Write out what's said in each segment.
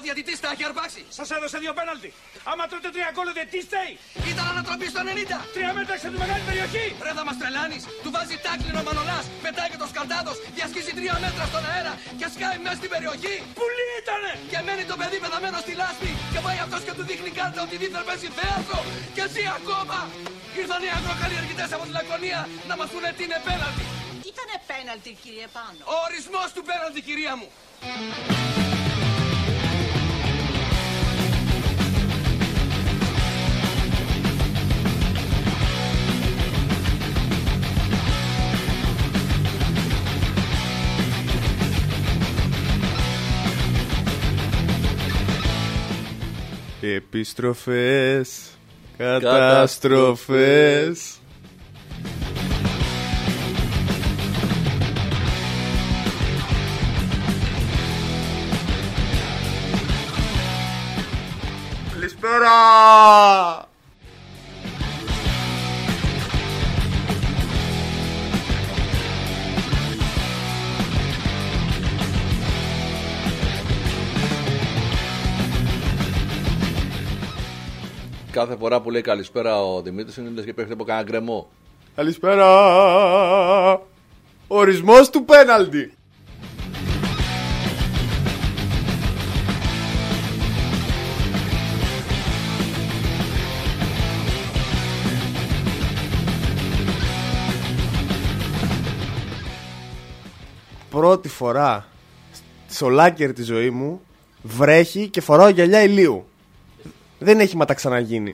διαιτητής τα έχει αρπάξει. Σας έδωσε 2 πέναλτι. Άμα τρώτε 3 γκολ, τι στέει. Ήταν ανατροπή στο 90. 3 μέτρα σε τη μεγάλη περιοχή. Ρε θα μας τρελάνεις. Του βάζει τάκλινο Μανολάς. Πετάει και το σκαρτάδος. Διασχίζει 3 μέτρα στον αέρα. Και σκάει μέσα στην περιοχή. Πουλί ήτανε. Και μένει το παιδί πεθαμένο στη λάσπη. Και πάει αυτός και του δείχνει κάρτα ότι δίθεν παίζει θέατρο. Και εσύ ακόμα. Ήρθαν οι αγροκαλλιεργητές από τη Λακωνία να μας πούνε τι είναι πέναλτι. Ήτανε πέναλτι, κύριε Πάνο. Ο ορισμός του πέναλτι, κυρία μου. Επιστροφές, καταστροφές. Καλησπέρα. Κάθε φορά που λέει καλησπέρα ο Δημήτρης είναι λες και παίχνει από κανένα γκρεμό. Καλησπέρα. Ορισμός του πέναλτι. Πρώτη φορά σε ολάκερη τη ζωή μου βρέχει και φοράω γυαλιά ηλίου. Δεν έχει ματά ξαναγίνει.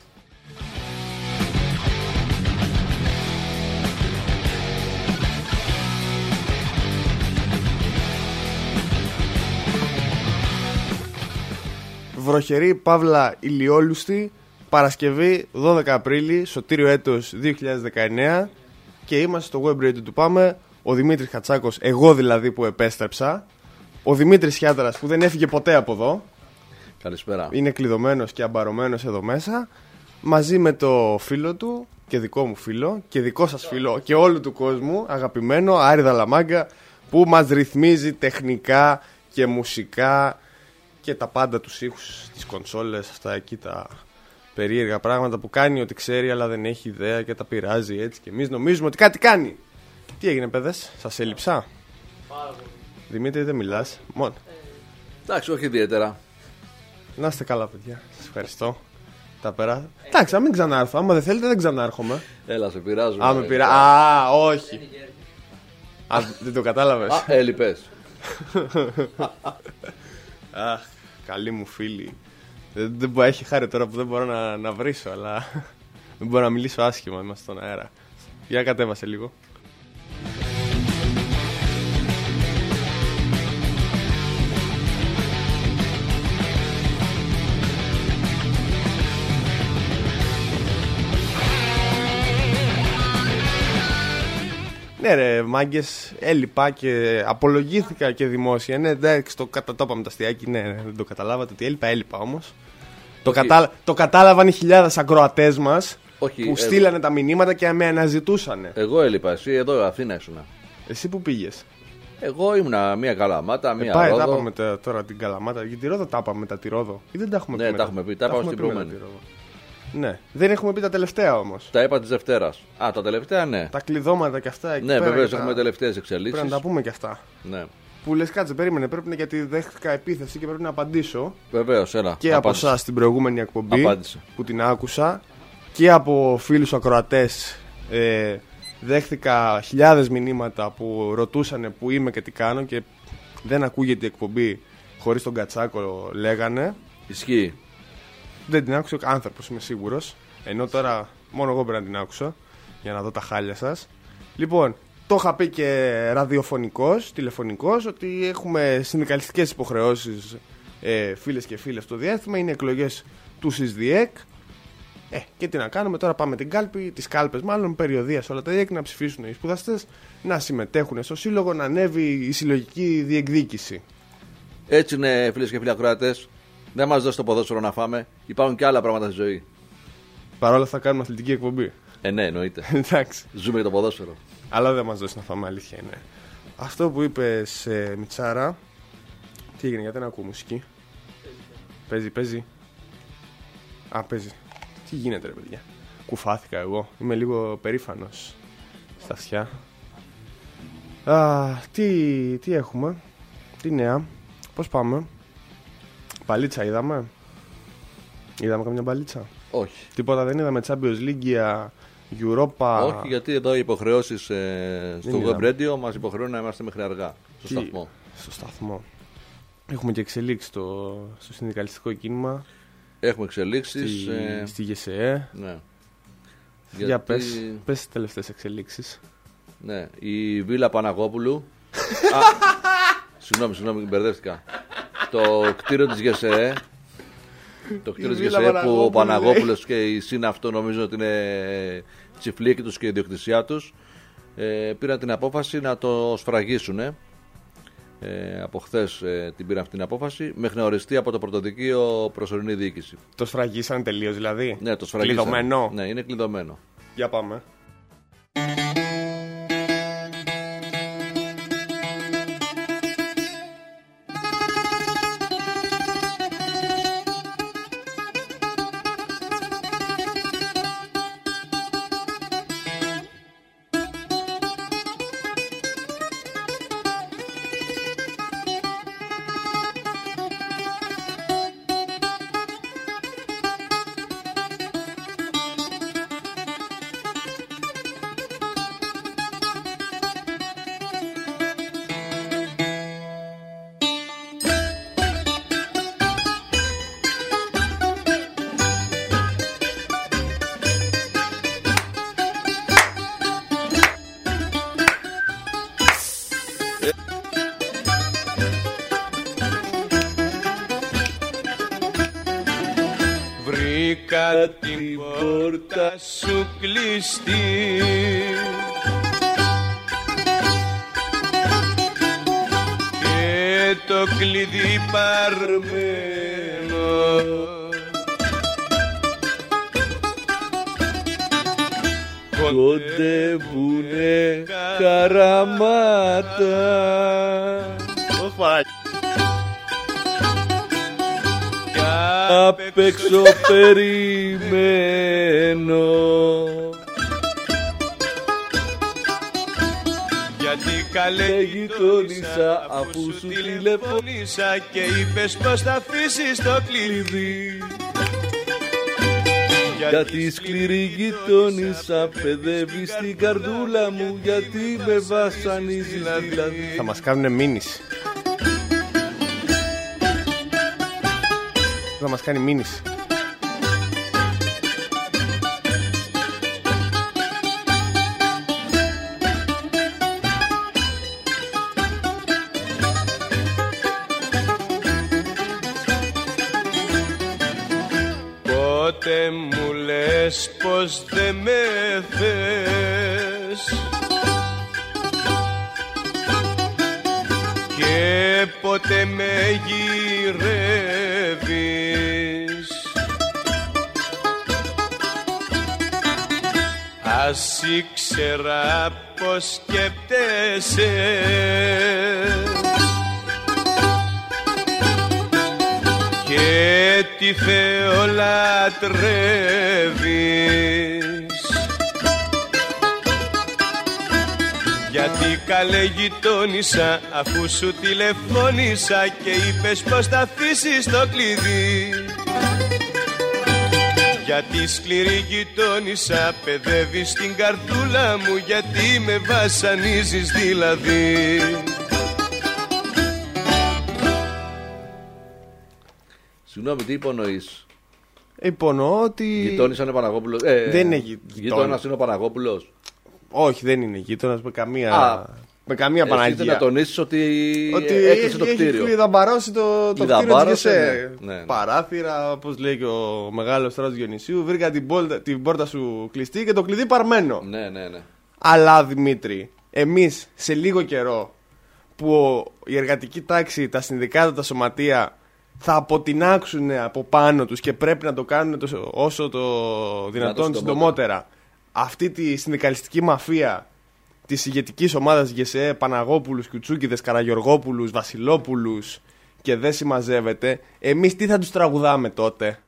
Βροχερή παύλα ηλιόλουστη, Παρασκευή 12 Απρίλη, σωτήριο έτος 2019. Και είμαστε στο web radio του Πάμε. Ο Δημήτρης Χατσάκος, εγώ δηλαδή που επέστρεψα. Ο Δημήτρης Χιάταρας που δεν έφυγε ποτέ από εδώ. Καλησπέρα. Είναι κλειδωμένος και αμπαρωμένος εδώ μέσα. Μαζί με το φίλο του και δικό μου φίλο και δικό σας φίλο και όλου του κόσμου, αγαπημένο Άρη Δαλαμάγκα, που μας ρυθμίζει τεχνικά και μουσικά και τα πάντα, τους ήχους, τις κονσόλες, αυτά εκεί τα περίεργα πράγματα που κάνει ότι ξέρει αλλά δεν έχει ιδέα και τα πειράζει έτσι και εμείς νομίζουμε ότι κάτι κάνει. Τι έγινε παιδες, σας έλειψα? Δημήτρη δεν μιλάς, μόνο. Εντάξει, όχι ιδιαίτερα. Να είστε καλά παιδιά, σας ευχαριστώ. Τα πέρα. Εντάξει, να μην ξανάρθω, άμα δεν θέλετε δεν ξανάρχομαι. Έλα, σε πειράζω. Α, με πειράζει. Α, όχι. Α, δεν το κατάλαβες. Α, έλειπες. Αχ, καλή μου φίλη. Δεν μπορεί, έχει χάρη τώρα που δεν μπορώ να βρίσω, αλλά δεν μπορώ να μιλήσω άσχημα, είμαστε στον αέρα. Για κατέβασε λίγο. Ναι ρε μάγκες, έλειπα και απολογήθηκα και δημόσια. Ναι εντάξει, το είπαμε τα αστιάκι, ναι, δεν το καταλάβατε ότι έλειπα όμως. Το κατάλαβαν οι χιλιάδες ακροατές μας που στείλανε τα μηνύματα και με αναζητούσανε. Εγώ έλειπα, εσύ εδώ Αθήνα ήσουνα. Εσύ που πήγες? Εγώ ήμουνα μία Καλαμάτα, μία Πάει, Ρόδο. Τα είπαμε τώρα την Καλαμάτα, γιατί τη Ρόδο τα είπαμε μετά τη Ρόδο. Ή δεν τα έχουμε πει? Ναι, τα έχουμε πει, τα είπαμε στην προηγούμενη. Ναι, δεν έχουμε πει τα τελευταία όμως. Τα είπα της Δευτέρας. Α, τα τελευταία ναι. Τα κλειδώματα και αυτά εκεί. Ναι, βεβαίως έχουμε τελευταίες εξελίξεις. Πρέπει να τα πούμε και αυτά. Ναι. Που λες κάτσε, περίμενε, πρέπει να, γιατί δέχτηκα επίθεση και πρέπει να απαντήσω. Βεβαίως, έλα. Και από εσάς την προηγούμενη εκπομπή απάντησε. Που την άκουσα. Και από φίλους ακροατές δέχτηκα χιλιάδες μηνύματα που ρωτούσαν που είμαι και τι κάνω. Και δεν ακούγεται η εκπομπή χωρίς τον Κατσάκο, λέγανε. Ισχύει. Δεν την άκουσε ο άνθρωπος, είμαι σίγουρος. Ενώ τώρα μόνο εγώ πρέπει να την άκουσα για να δω τα χάλια σας. Λοιπόν, το είχα πει και ραδιοφωνικός, τηλεφωνικός, ότι έχουμε συνδικαλιστικές υποχρεώσεις, φίλες και φίλες, στο διάστημα. Είναι εκλογές του ΣΥΣΔΙΕΚ. Και τι να κάνουμε τώρα, πάμε την κάλπη, τις κάλπες μάλλον, περιοδία σε όλα τα ΔΙΕΚ, να ψηφίσουν οι σπουδαστές, να συμμετέχουν στο σύλλογο, να ανέβει η συλλογική διεκδίκηση. Έτσι είναι, φίλες και φίλοι ακροατές. Δεν μας δώσει το ποδόσφαιρο να φάμε. Υπάρχουν και άλλα πράγματα στη ζωή. Παρ' όλα θα κάνουμε αθλητική εκπομπή. Ναι, εννοείται. Εντάξει. Ζούμε για το ποδόσφαιρο. Αλλά δεν μας δώσει να φάμε, αλήθεια είναι. Αυτό που είπες, Μιτσάρα, τι έγινε, γιατί δεν ακούω μουσική? Παίζει. Α, παίζει. Τι γίνεται, ρε παιδιά. Κουφάθηκα εγώ. Είμαι λίγο περήφανος στα αυτιά. Τι έχουμε. Τι νέα. Πώς πάμε. Μπαλίτσα είδαμε. Είδαμε καμιά μπαλίτσα. Όχι. Τίποτα δεν είδαμε. Champions League, Europa. Όχι, γιατί εδώ οι υποχρεώσεις στο είδαμε. Web Radio μας υποχρεώνουν να είμαστε μέχρι αργά στο σταθμό. Στο σταθμό. Έχουμε και εξελίξει στο συνδικαλιστικό κίνημα. Έχουμε εξελίξεις. Στη ΓΕΣΕΕ. Ναι. Για πες τις τελευταίες εξελίξεις. Ναι, η Βίλα Παναγόπουλου. Συγγνώμη, μπερδεύτηκα. Το κτίριο της ΓΕΣΕΕ. Το κτίριο της ΓΕΣΕΕ που ο Παναγόπουλος και η ΣΥΝ αυτό νομίζω ότι είναι τσιφλίκι τους και η ιδιοκτησία τους. Πήραν την απόφαση να το σφραγίσουν. Από χθες την πήραν αυτή την απόφαση μέχρι να οριστεί από το πρωτοδικείο προσωρινή διοίκηση. Το σφραγίσαν τελείως δηλαδή. Ναι, το σφραγίσαν. Κλειδωμένο. Ναι, είναι κλειδωμένο. Για πάμε. Βρήκα την πόρτα σου κλειστή και το κλειδί παρμένο. Κοντεύουνε καραμάτα. Απ' έξω περιμένω. Γιατί καλέ γειτόνισσα αφού σου τηλεφώνησα και είπες πως θα αφήσεις το κλειδί. Γιατί σκληρή γειτόνισσα παιδεύει στην καρδούλα μου. Γιατί με βασανίζεις δηλαδή. Θα μας κάνουνε μήνυση. Θα μας κάνει μήνυση. Πότε μου λες πως δεν με θες και πότε με γυρεύεις. Ας ήξερα πως σκέπτεσαι και τι Θεό λατρεύεις. Γιατί καλέ γειτόνισσα αφού σου τηλεφώνησα και είπες πως θα αφήσεις το κλειδί. Γιατί σκληρή γειτόνισσα παιδεύεις την καρδούλα μου. Γιατί με βασανίζεις δηλαδή. Συγγνώμη, τι υπονοείς? Υπονοώ ότι. Γειτόνισσα είναι Παναγόπουλος. Δεν είναι γείτονας είναι ο Παναγόπουλος. Όχι, δεν είναι γείτονας με καμία. Με καμία Παναγία. Εσύ να τονίσεις ότι έκλεισε το κτίριο. Έχει κλειδαμπαρώσει το κτίριο της ΓΕΣΕ. Ναι. Παράθυρα, όπως λέει και ο μεγάλος Στράτος Διονυσίου. Βρήκα την πόρτα σου κλειστή και το κλειδί παρμένο. Ναι. Αλλά Δημήτρη, εμείς σε λίγο καιρό που η εργατική τάξη, τα συνδικάτα, τα σωματεία θα αποτινάξουν από πάνω τους και πρέπει να το κάνουν όσο το δυνατόν συντομότερα, αυτή τη συνδικαλιστική μαφία της ηγετικής ομάδας ΓΕΣΕ, Παναγόπουλους, Κουτσούκηδες, Καραγιοργόπουλους, Βασιλόπουλους και δεν συμμαζεύεται, εμείς τι θα τους τραγουδάμε τότε?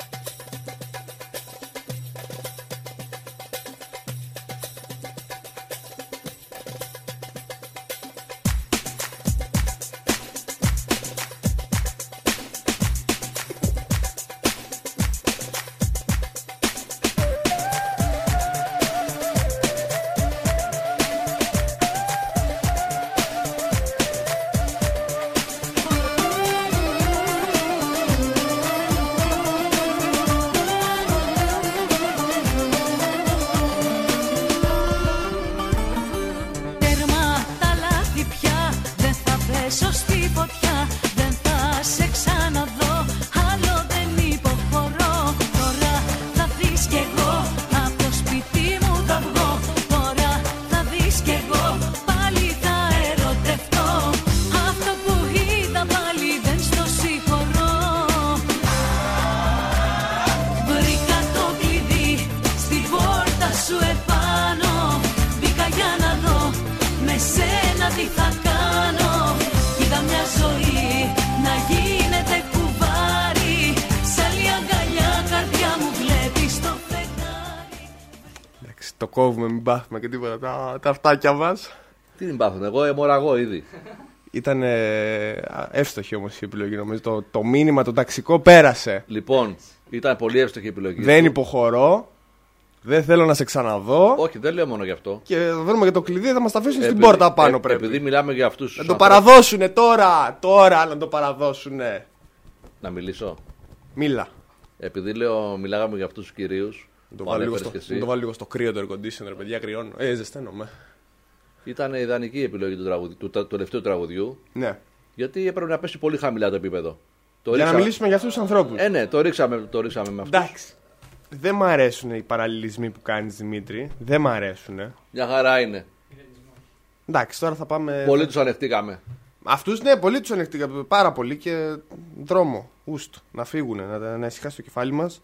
Το κόβουμε, μην πάθουμε και τίποτα. Τα αυτάκια μας. Τι μην πάθουν, εγώ αιμορραγώ ήδη. Ήταν εύστοχη όμως η επιλογή, νομίζω. Το μήνυμα, το ταξικό πέρασε. Λοιπόν, ήταν πολύ εύστοχη η επιλογή. Δεν υποχωρώ. Δεν θέλω να σε ξαναδώ. Όχι, δεν λέω μόνο γι' αυτό. Και θα δούμε και το κλειδί, θα μας τα αφήσουν στην πόρτα πάνω πρέπει. Επειδή μιλάμε για αυτούς. Να το παραδώσουνε τώρα! Τώρα να το παραδώσουνε. Να μιλήσω. Μίλα. Επειδή μιλάγαμε για αυτούς τους κυρίους. Το βάλω λίγο στο κρύο το air conditioner, παιδιά, κρυώνω. Ζεσταίνομαι. Ήταν ιδανική η επιλογή του τελευταίου τραγουδιού. Ναι. Γιατί έπρεπε να πέσει πολύ χαμηλά το επίπεδο. Να μιλήσουμε για αυτούς τους ανθρώπους. Ναι, το ρίξαμε με αυτούς. Εντάξει. Δεν μ' αρέσουν οι παραλληλισμοί που κάνεις, Δημήτρη. Δεν μ' αρέσουν. Μια χαρά είναι. Εντάξει, τώρα θα πάμε. Πολύ τους ανεχτήκαμε. Αυτούς, ναι, πολύ τους ανεχτήκαμε. Πάρα πολύ και δρόμο. Ούστ. Να φύγουν, να ησυχάσει το κεφάλι μας.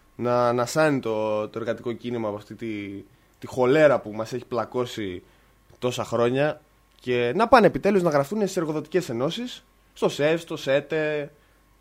Να σάνει το εργατικό κίνημα από αυτή τη χολέρα που μας έχει πλακώσει τόσα χρόνια και να πάνε επιτέλους να γραφτούν στις εργοδοτικές ενώσεις, στο ΣΕΒ, στο ΣΕΤΕ,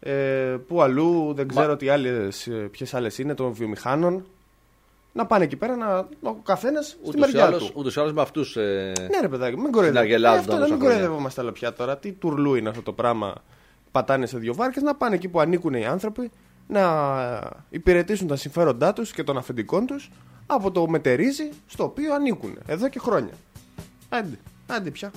που αλλού, δεν ξέρω ποιες άλλες είναι, των βιομηχάνων. Να πάνε εκεί πέρα, ο καθένας στη μεριά του. Ούτως ή άλλως με αυτούς. Ναι, ρε παιδάκι, μην κοροϊδεύομαστε άλλο πια τώρα. Τι τουρλού είναι αυτό το πράγμα. Πατάνε σε δύο βάρκες, να πάνε εκεί που ανήκουν οι άνθρωποι, να υπηρετήσουν τα συμφέροντά τους και των αφεντικών τους από το μετερίζει στο οποίο ανήκουν εδώ και χρόνια. Άντε πια.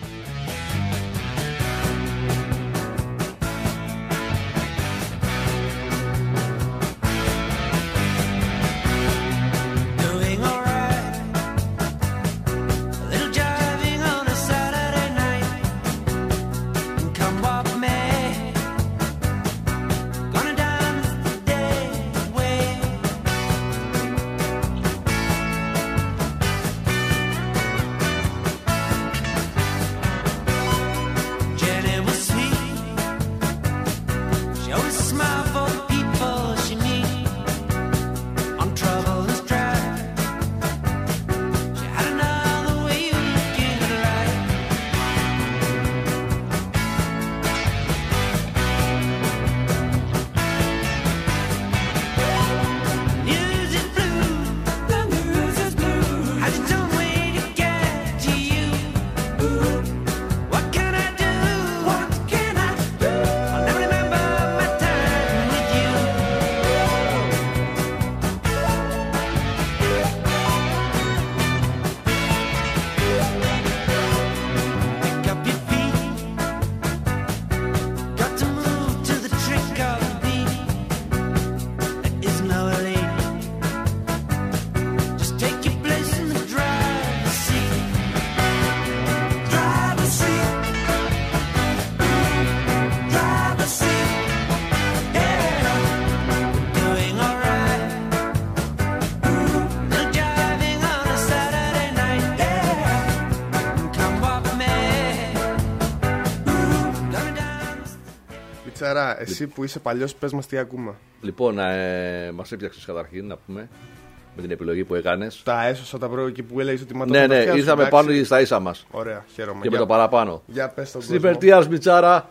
Εσύ που είσαι παλιός, πες μας τι ακούμε. Λοιπόν, μας έπιαξες καταρχήν να πούμε με την επιλογή που έκανες. Τα έσωσα τα πρώτα εκεί που έλεγες ότι Ναι, ήρθαμε πάνω στα ίσα μας. Ωραία, χαίρομαι. Και με το παραπάνω. Για πες τον Στην Περτία Σμιτσάρα.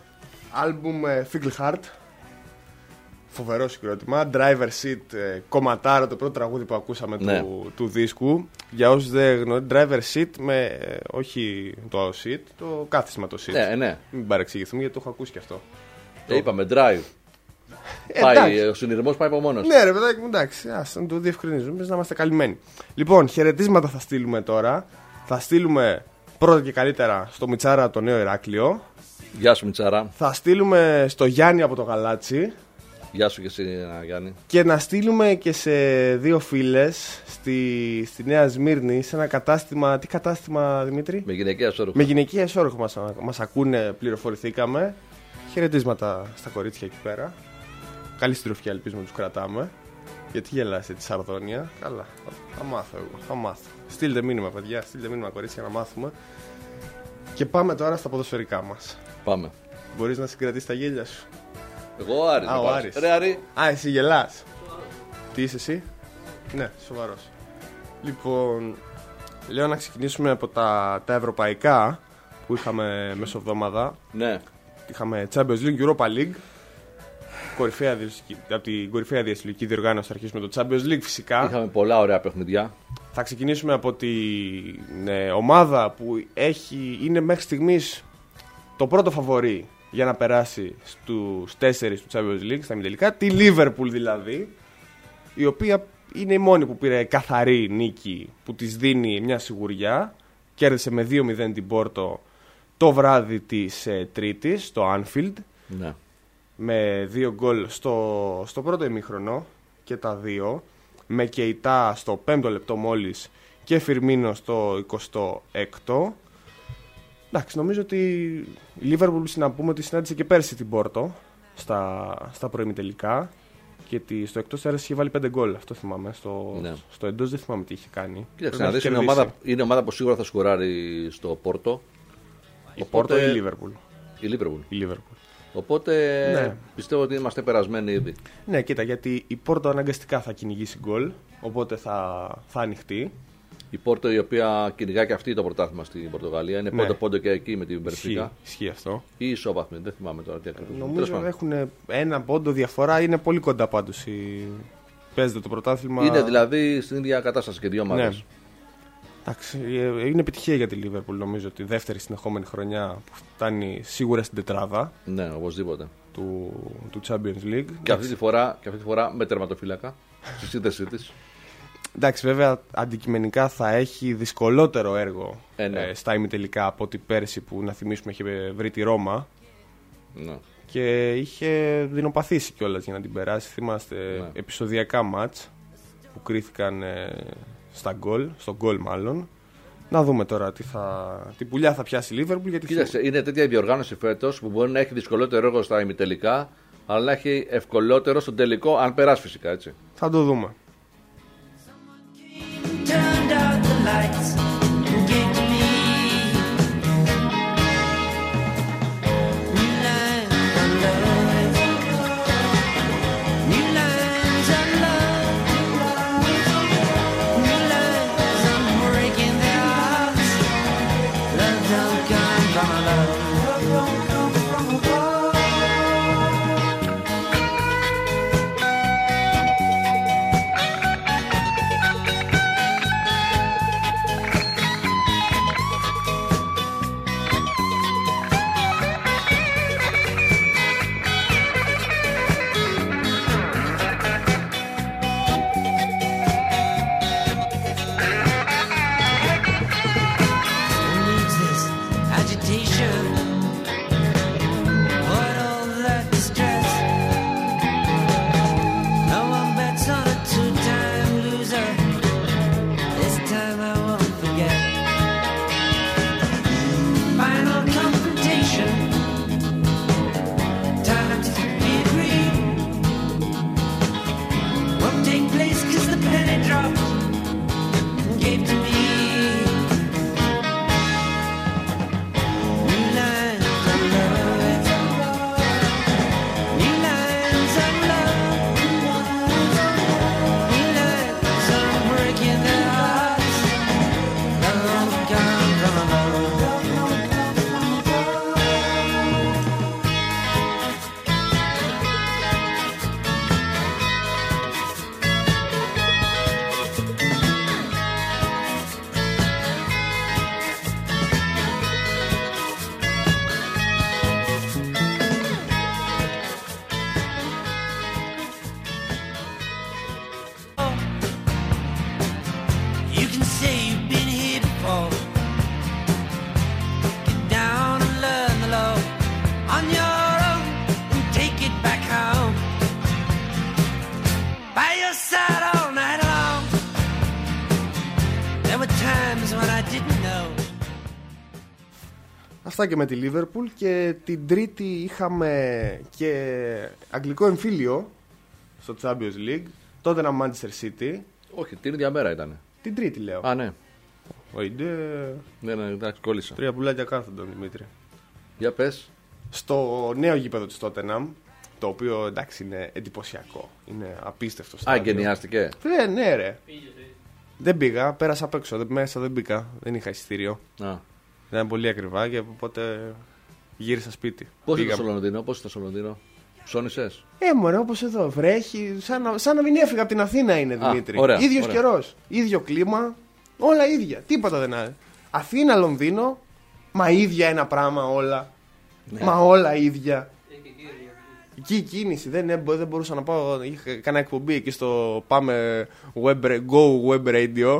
Άλμπουμ Fickle Heart. Φοβερό συγκρότημα. Driver Seat, κομματάρα, το πρώτο τραγούδι που ακούσαμε του δίσκου. Για όσους δεν γνωρίζουν, Driver Seat με όχι το seat, το κάθισμα το seat. Ναι. Μην παρεξηγηθούμε γιατί το έχω ακούσει και αυτό. Είπαμε drive. Πάει, ο συνειρμός πάει από μόνος. Ναι, ρε παιδάκι μου, εντάξει, ας να το διευκρινίζουμε, να είμαστε καλυμμένοι. Λοιπόν, χαιρετίσματα θα στείλουμε τώρα. Θα στείλουμε πρώτα και καλύτερα στο Μιτσάρα το νέο Ηράκλειο. Γεια σου, Μιτσάρα. Θα στείλουμε στο Γιάννη από το Γαλάτσι. Γεια σου και εσύ, Γιάννη. Και να στείλουμε και σε δύο φίλες στη Νέα Σμύρνη, σε ένα κατάστημα. Τι κατάστημα, Δημήτρη? Με γυναικεία ισόρροχο. Με γυναικεία ισόρροχο μας ακούνε, πληροφορηθήκαμε. Χαιρετίσματα στα κορίτσια εκεί πέρα. Καλή συντροφιά, ελπίζουμε τους κρατάμε. Γιατί γελάσαι τη Σαρδόνια? Καλά, θα μάθω εγώ, θα μάθω. Στείλτε μήνυμα, παιδιά, στείλτε μήνυμα, κορίτσια, να μάθουμε. Και πάμε τώρα στα ποδοσφαιρικά μας. Πάμε. Μπορείς να συγκρατήσεις τα γέλια σου? Εγώ Άρης. Ο Άρης. Ρε Άρη. Εσύ γελάς. Τι είσαι εσύ? Ναι, σοβαρός. Λοιπόν, λέω να ξεκινήσουμε από τα ευρωπαϊκά που είχαμε μεσοβδόμαδα. Ναι. Είχαμε Champions League, Europa League. Από την κορυφαία διασυλλογική διοργάνωση θα αρχίσουμε το Champions League φυσικά. Είχαμε πολλά ωραία παιχνιδιά. Θα ξεκινήσουμε από την ομάδα που είναι μέχρι στιγμής το πρώτο φαβορί για να περάσει στους 4 του Champions League, στα ημιτελικά, τη Liverpool δηλαδή, η οποία είναι η μόνη που πήρε καθαρή νίκη που της δίνει μια σιγουριά. Κέρδισε με 2-0 την Πόρτο το βράδυ της Τρίτης στο Anfield. Ναι. Με 2 γκολ στο πρώτο ημίχρονο και τα 2, με Κεϊτά στο 5ο λεπτό μόλις και Φιρμίνο στο 26ο. Εντάξει, νομίζω ότι η Λίβερπουλ, να πούμε ότι συνάντησε και πέρσι την Πόρτο στα προημιτελικά και στο εκτός έδρας είχε βάλει 5 γκολ, αυτό θυμάμαι. Στο εντός δεν θυμάμαι τι είχε κάνει. Κοίταξε να δεις, είναι ομάδα που σίγουρα θα σκοράρει στο Πόρτο. Η Πόρτο ή η Λίβερπουλ? Η Λίβερπουλ. Οπότε ναι, πιστεύω ότι είμαστε περασμένοι ήδη. Ναι, κοίτα, γιατί η Πόρτο αναγκαστικά θα κυνηγήσει γκολ, οπότε θα ανοιχτεί. Η Πόρτο, η οποία κυνηγά και αυτή το πρωτάθλημα στην Πορτογαλία, είναι πρώτο πόντο και εκεί με την Μπενφίκα. Ισχύει αυτό. Ή ισόβαθμη, δεν θυμάμαι τώρα τι ακριβώς. Νομίζω έχουν ένα πόντο διαφορά, είναι πολύ κοντά πάντως. Παίζεται το πρωτάθλημα. Είναι δηλαδή στην ίδια κατάσταση και δύο ομάδες. Ναι. Εντάξει, είναι επιτυχία για τη Λίβερπουλ, νομίζω, τη δεύτερη συνεχόμενη χρονιά που φτάνει σίγουρα στην τετράδα. Ναι, οπωσδήποτε. Του Champions League. Και αυτή τη φορά με τερματοφύλακα στη σύνδεσή της. Εντάξει, βέβαια αντικειμενικά θα έχει δυσκολότερο έργο στα ημιτελικά από ότι πέρσι που, να θυμίσουμε, είχε βρει τη Ρώμα. Ναι. Και είχε δεινοπαθήσει κιόλας για να την περάσει. Θυμάστε επεισοδιακά μάτς που κρίθηκαν στο γκολ μάλλον. Να δούμε τώρα τι πουλιά θα πιάσει η Λίβερπουλ. Κοίταξε, είναι τέτοια η διοργάνωση φέτος που μπορεί να έχει δυσκολότερο έργο στα ημιτελικά, αλλά να έχει ευκολότερο στον τελικό, αν περάσει φυσικά, έτσι. Θα το δούμε. αυτά και με τη Liverpool. Και την Τρίτη είχαμε και αγγλικό εμφύλιο στο Champions League. Τότε ένα Manchester City. Όχι, την ίδια μέρα ήταν. Την Τρίτη λέω. Α, ναι. Ναι, εντάξει, κόλλησα. 3 πουλάκια κάθονταν, Δημήτρη. Για πες. Στο νέο γήπεδο της Tottenham, το οποίο εντάξει είναι εντυπωσιακό. Είναι απίστευτο. Α, εγκαινιάστηκε. Ναι, ρε. Δεν πήγα, πέρασα απ' έξω. Μέσα δεν μπήκα. Δεν είχα εισιτήριο. Ήταν πολύ ακριβά και οπότε γύρισα σπίτι. Πώς ήταν στο Λονδίνο, ψώνισες? Μωρέ, όπως εδώ. Βρέχει. Σαν να μην έφυγα από την Αθήνα είναι, Δημήτρη. Ίδιος καιρός. Ίδιο κλίμα. Όλα ίδια. Τίποτα δεν είναι. Αθήνα, Λονδίνο. Μα ίδια ένα πράγμα όλα. Ναι. Μα όλα ίδια. Εκεί η κίνηση δεν μπορούσα να πάω. Είχα κανένα εκπομπή εκεί στο Πάμε Go Web Radio.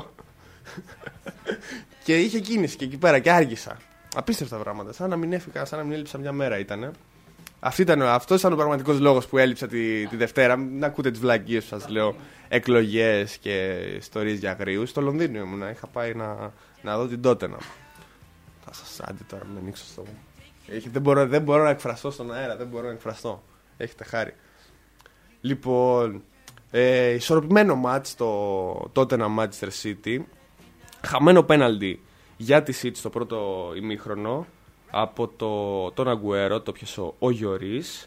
Και είχε κίνηση και εκεί πέρα και άργησα. Απίστευτα πράγματα. Σαν να μην έφυγα, σαν να μην έλειψα μια μέρα ήτανε. Αυτό ήταν ο πραγματικός λόγος που έλειψα τη Δευτέρα. Να ακούτε τις βλακίες που σας λέω. Εκλογές και ιστορίες για αγρίους. Στο Λονδίνο ήμουν. Είχα πάει να δω την Tottenham. Θα σας άντε τώρα να ανοίξω στο. Δεν μπορώ να εκφραστώ στον αέρα. Δεν μπορώ να εκφραστώ. Έχετε χάρη. Λοιπόν, ισορροπημένο μάτς το Tottenham Manchester City. Χαμένο πέναλτι για τη City στο πρώτο ημίχρονο από τον Αγκουέρο, το πιασό ο Γιωρίς.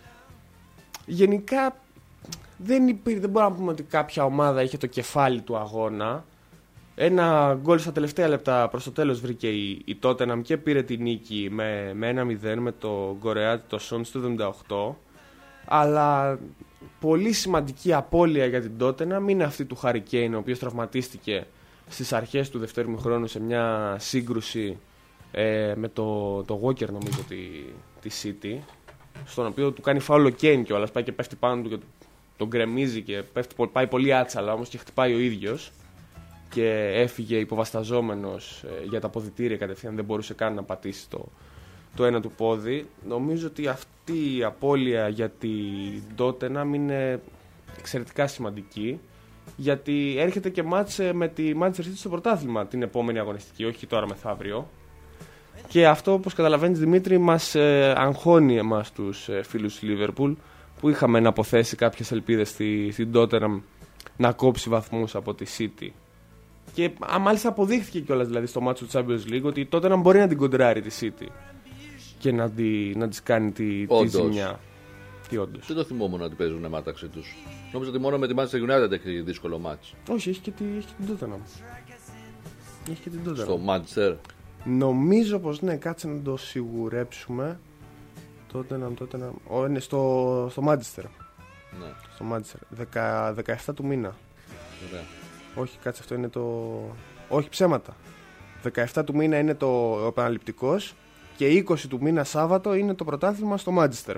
Γενικά δεν μπορούμε να πούμε ότι κάποια ομάδα είχε το κεφάλι του αγώνα. Ένα γκολ στα τελευταία λεπτά προς το τέλος βρήκε η Tottenham και πήρε τη νίκη με 1-0 με το Γκορεάτι το Σον στο 78. Αλλά πολύ σημαντική απώλεια για την Tottenham είναι αυτή του Harry Kane, ο οποίος τραυματίστηκε στις αρχές του δεύτερου ημιχρόνου σε μια σύγκρουση με το Walker νομίζω τη City, στον οποίο του κάνει φάουλο ο Kane κιόλας, πάει και πέφτει πάνω του και τον γκρεμίζει και πάει πολύ άτσαλα όμως και χτυπάει ο ίδιος και έφυγε υποβασταζόμενος για τα ποδητήρια κατευθείαν, δεν μπορούσε καν να πατήσει το ένα του πόδι. Νομίζω ότι αυτή η απώλεια για την Tottenham είναι εξαιρετικά σημαντική, γιατί έρχεται και μάτσε με τη Manchester City στο πρωτάθλημα την επόμενη αγωνιστική, όχι τώρα μεθαύριο. Και αυτό, όπως καταλαβαίνεις Δημήτρη, μας αγχώνει εμάς τους φίλους του Liverpool, που είχαμε να αποθέσει κάποιες ελπίδες στην Tottenham να κόψει βαθμούς από τη City. Και μάλιστα αποδείχθηκε κιόλας δηλαδή στο μάτσο του Champions League ότι η Tottenham μπορεί να την κοντράρει τη City και να της κάνει τη ζημιά. Όντως. Δεν το θυμόμουν ότι παίζουν μεταξύ τους. Νόμιζα ότι μόνο με τη Manchester United έχει δύσκολο μάτς. Όχι, έχει και την Tottenham. Έχει και την Tottenham. Στο Manchester. Νομίζω πως ναι, κάτσε να το σιγουρέψουμε. Tottenham. Είναι στο Manchester. Ναι. Στο Manchester. 17 του μήνα. Ωραία. Όχι, κάτσε, αυτό είναι το. Όχι, ψέματα. 17 του μήνα είναι το επαναληπτικός και 20 του μήνα Σάββατο είναι το πρωτάθλημα στο Manchester.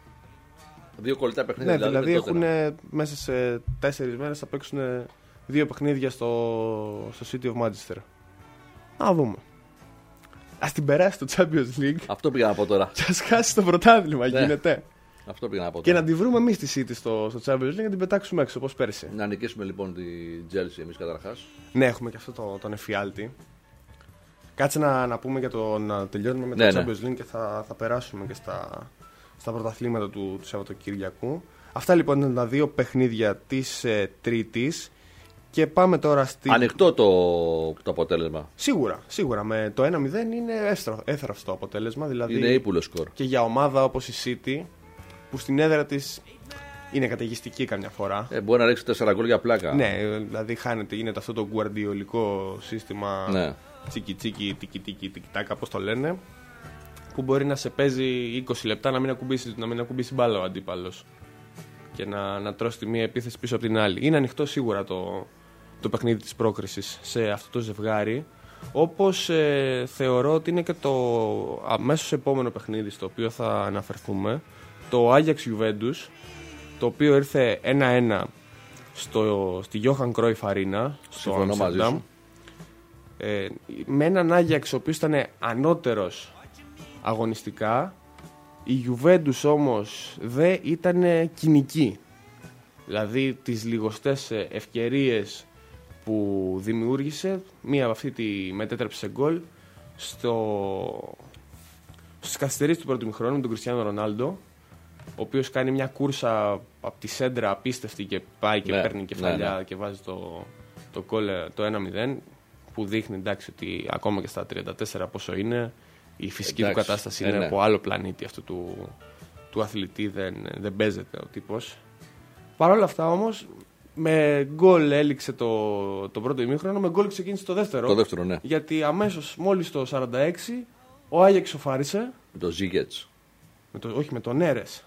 Δύο κολλητά παιχνίδια. Ναι, δηλαδή έχουν μέσα σε 4 μέρες θα παίξουν 2 παιχνίδια στο City of Manchester. Να δούμε. Ας την περάσει το Champions League. Αυτό πήγα να πω τώρα. Και ας χάσει το πρωτάθλημα, ναι. Γίνεται. Αυτό πήγα να πω τώρα. Και να τη βρούμε εμείς τη City στο Champions League και να την πετάξουμε έξω, όπως πέρσι. Να νικήσουμε λοιπόν τη Chelsea εμείς καταρχάς. Ναι, έχουμε και αυτό τον εφιάλτη. Κάτσε να πούμε για να τελειώνουμε με το Champions League και θα περάσουμε και στα πρωταθλήματα του Σαββατοκυριακού. Αυτά λοιπόν ήταν τα 2 παιχνίδια της Τρίτης. Και πάμε τώρα στην. Ανοιχτό το αποτέλεσμα. Σίγουρα. Με το 1-0 είναι έθραυστο αποτέλεσμα. Δηλαδή είναι ύπουλο σκορ. Και για ομάδα όπως η City, που στην έδρα της είναι καταιγιστική καμιά φορά. Μπορεί να ρίξει 4 γκολ για πλάκα. Ναι, δηλαδή γίνεται αυτό το γκουαρντιολικό σύστημα. Ναι. Τσίκι, τiki-τάκα, πώς το λένε. Που μπορεί να σε παίζει 20 λεπτά να μην ακουμπήσει μπάλα ο αντίπαλος. Και να τρώσει τη μία επίθεση πίσω από την άλλη. Είναι ανοιχτό σίγουρα το παιχνίδι της πρόκρισης σε αυτό το ζευγάρι. Όπως θεωρώ ότι είναι και το αμέσως επόμενο παιχνίδι στο οποίο θα αναφερθούμε. Το Ajax Juventus, το οποίο ήρθε 1-1 στη Johan Cruyff Arena στο Αμστερνταμ. Με έναν Ajax ο οποίος ήταν ανώτερος αγωνιστικά. Η Juventus όμως δεν ήταν κοινική. Δηλαδή τις λιγοστές ευκαιρίες που δημιούργησε, μία από αυτή τη μετέτρεψε σε γκολ στις καθυστερήσεις του πρώτου ημιχρόνου με τον Κριστιάνο Ρονάλντο, ο οποίος κάνει μια κούρσα από τη σέντρα απίστευτη και πάει και παίρνει κεφαλιά και βάζει το το 1-0, που δείχνει εντάξει ότι ακόμα και στα 34 πόσο είναι, η φυσική του κατάσταση είναι από άλλο πλανήτη αυτού του αθλητή, δεν παίζεται ο τύπος. Παρ' όλα αυτά όμως, με γκολ έληξε το πρώτο ημίχρονο, με γκολ ξεκίνησε το δεύτερο. Το δεύτερο, ναι. Γιατί αμέσως μόλις το 46 ο Άγιαξ σοφάρισε. Με το Ζίγετς. Όχι, με τον Έρες.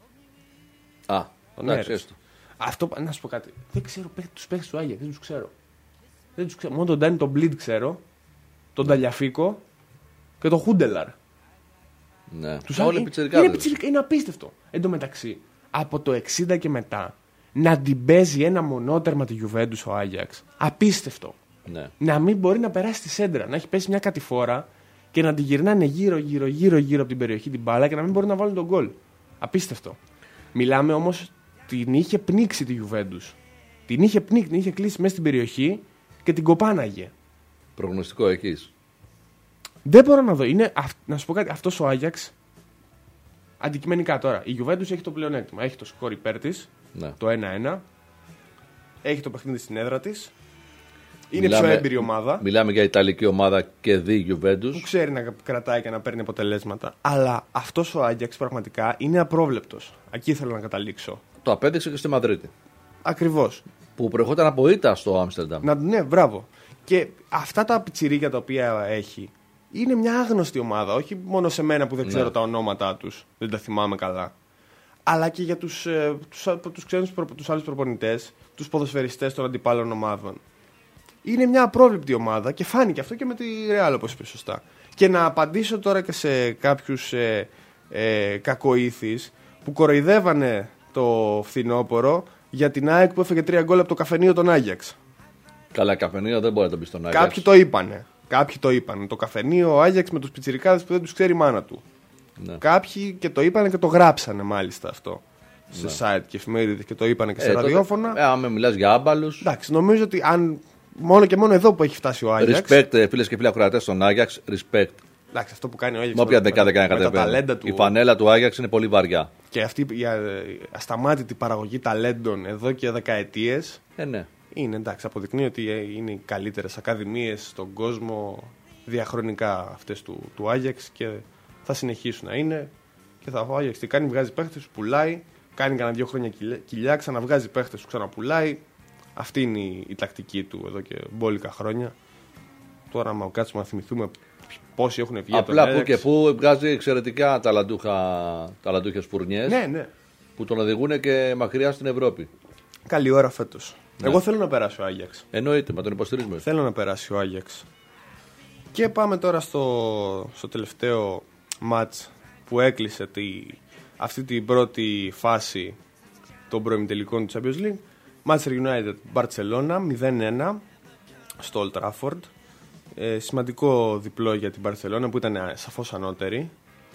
Εντάξει, έστω. Αυτό, να σου πω κάτι. Δεν ξέρω τους παίκτες του Άγιαξ, δεν τους ξέρω. Μόνο τον Ντάνι τον Μπλιντ ξέρω, τον Ταλιαφίκο και τον Χούντελαρ. Ναι. Όλοι πιτσιρικάδες. Είναι απίστευτο. Εν τω μεταξύ, από το 60 και μετά, να την παίζει ένα μονότερμα τη Γιουβέντους ο Άγιαξ. Απίστευτο. Ναι. Να μην μπορεί να περάσει τη σέντρα, να έχει πέσει μια κατηφόρα και να την γυρνάνε γύρω από την περιοχή την μπάλα και να μην μπορεί να βάλουν τον γκολ. Απίστευτο. Μιλάμε όμως, την είχε πνίξει τη Γιουβέντους. Την είχε κλείσει μέσα στην περιοχή και την κοπάναγε. Προγνωστικό εκεί. Δεν μπορώ να δω. Να σου πω κάτι. Αυτός ο Άγιαξ, αντικειμενικά τώρα, η Γιουβέντους έχει το πλεονέκτημα. Έχει το σκορ υπέρ της, το 1-1. Έχει το παιχνίδι στην έδρα της. Είναι πιο έμπειρη ομάδα. Μιλάμε για Ιταλική ομάδα και δι Γιουβέντους. Που ξέρει να κρατάει και να παίρνει αποτελέσματα. Αλλά αυτός ο Άγιαξ πραγματικά είναι απρόβλεπτος. Εκεί θέλω να καταλήξω. Το απέδειξε και στη Μαδρίτη. Ακριβώς. Που προερχόταν από ήττα στο Άμστερνταμ. Ναι, μπράβο. Και αυτά τα πιτσιρίκια τα οποία έχει είναι μια άγνωστη ομάδα. Όχι μόνο σε μένα που δεν ξέρω τα ονόματά τους, δεν τα θυμάμαι καλά. Αλλά και για τους ξένους, τους άλλους προπονητές, τους ποδοσφαιριστές των αντιπάλων ομάδων. Είναι μια απρόβλεπτη ομάδα και φάνηκε αυτό και με τη Ρεάλ, όπως είπε σωστά. Και να απαντήσω τώρα και σε κάποιους κακοήθεις που κοροϊδεύανε το φθινόπωρο για την ΑΕΚ που έφεγε 3 γκολ από το καφενείο των Άγιαξ. Καλά, καφενείο δεν μπορεί να το πει στον Άγιαξ. Κάποιοι το είπανε. Το καφενείο ο Άγιαξ με τους πιτσιρικάδες που δεν τους ξέρει η μάνα του. Ναι. Κάποιοι και το είπανε και το γράψανε μάλιστα αυτό. Σε site και εφημερίδες και το είπανε και σε ραδιόφωνα. Αν με μιλάς για άμπαλους. Εντάξει, νομίζω ότι αν μόνο και μόνο εδώ που έχει φτάσει ο Άγιαξ. Respect, φίλες και φίλοι ακροατές στον Άγιαξ, respect. Εντάξει, αυτό που κάνει ο Άγιαξ. Με όποια δεκάδα κατεβαίνει. Η φανέλα του Άγιαξ είναι πολύ βαριά. Και αυτή η ασταμάτητη παραγωγή ταλέντων εδώ και δεκαετίες. Ναι. Είναι εντάξει, αποδεικνύει ότι είναι οι καλύτερες ακαδημίες στον κόσμο διαχρονικά αυτές του Άγιαξ και θα συνεχίσουν να είναι. Και ο Άγιαξ τι κάνει, βγάζει παίχτες, πουλάει, κάνει κανένα 2 χρόνια κοιλιά, ξαναβγάζει παίχτες, ξαναπουλάει. Αυτή είναι η τακτική του εδώ και μπόλικα χρόνια. Τώρα, άμα κάτσουμε να θυμηθούμε πόσοι έχουν βγει. Απλά που και που βγάζει εξαιρετικά ταλαντούχες φουρνιές. Ναι. Που τον οδηγούν και μακριά στην Ευρώπη. Καλή ώρα φέτος. Ναι. Εγώ θέλω να περάσει ο Άγιαξ. Εννοείται, μα τον υποστηρίζουμε. Θέλω να περάσει ο Άγιαξ. Και πάμε τώρα στο τελευταίο μάτς που έκλεισε αυτή την πρώτη φάση των προημιτελικών του Champions League. Manchester United Barcelona 0-1 στο Old Trafford. Σημαντικό διπλό για την Barcelona που ήταν σαφώς ανώτερη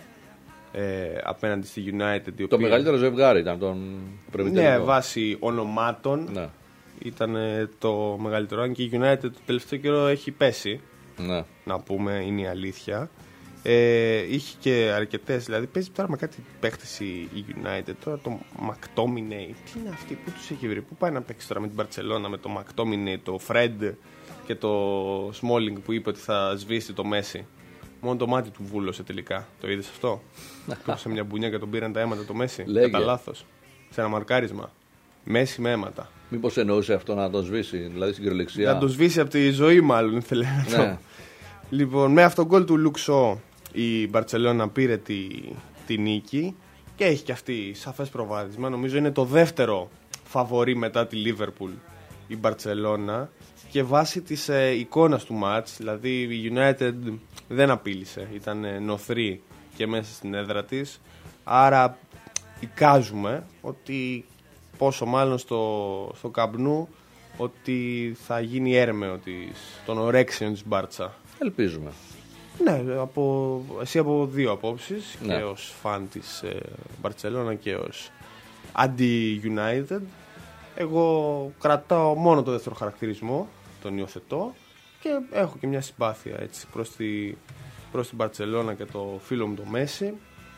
απέναντι στη United. Το μεγαλύτερο ζευγάρι ήταν τον προημιτελικό. Ναι, βάσει ονομάτων. Ναι. Ήταν το μεγαλύτερο. Αν και η United το τελευταίο καιρό έχει πέσει. Ναι. Να πούμε, είναι η αλήθεια. Είχε και αρκετές. Δηλαδή παίζει τώρα με κάτι παίχτες η United. Τώρα το McTominay. Τι είναι αυτή, πού τους έχει βρει, πού πάει να παίξει τώρα με την Barcelona, με το McTominay, το Fred και το Smalling που είπε ότι θα σβήσει το Messi. Μόνο το μάτι του βούλωσε τελικά. Το είδες αυτό? Το σε μια μπουνιά και τον πήραν τα αίματα το Messi. Κατά λάθος. Σε ένα μαρκάρισμα. Messi με αίματα. Μήπως εννοούσε αυτό να τον σβήσει, δηλαδή στην κυριολεξία. Να τον σβήσει από τη ζωή, μάλλον ήθελε αυτό. Ναι. Λοιπόν, με αυτό το γκολ του Λουξό η Μπαρτσελόνα πήρε τη νίκη και έχει και αυτή σαφές προβάδισμα. Νομίζω είναι το δεύτερο φαβορί μετά τη Λίβερπουλ η Μπαρτσελόνα και βάσει της εικόνας του μάτς, δηλαδή η United δεν απείλησε, ήταν νοθρή και μέσα στην έδρα της, άρα εικάζουμε ότι πόσο μάλλον στο Καμπνού ότι θα γίνει έρμεο των ορέξεων της Μπάρτσα. Ελπίζουμε. Ναι, εσύ από δύο απόψεις, ναι. Και ως φαν της Μπαρτσελώνα και ως αντι-United. Εγώ κρατάω μόνο το δεύτερο χαρακτηρισμό, τον υιοθετώ και έχω και μια συμπάθεια έτσι, προς προς την Μπαρτσελώνα και το φίλο μου το Μέση.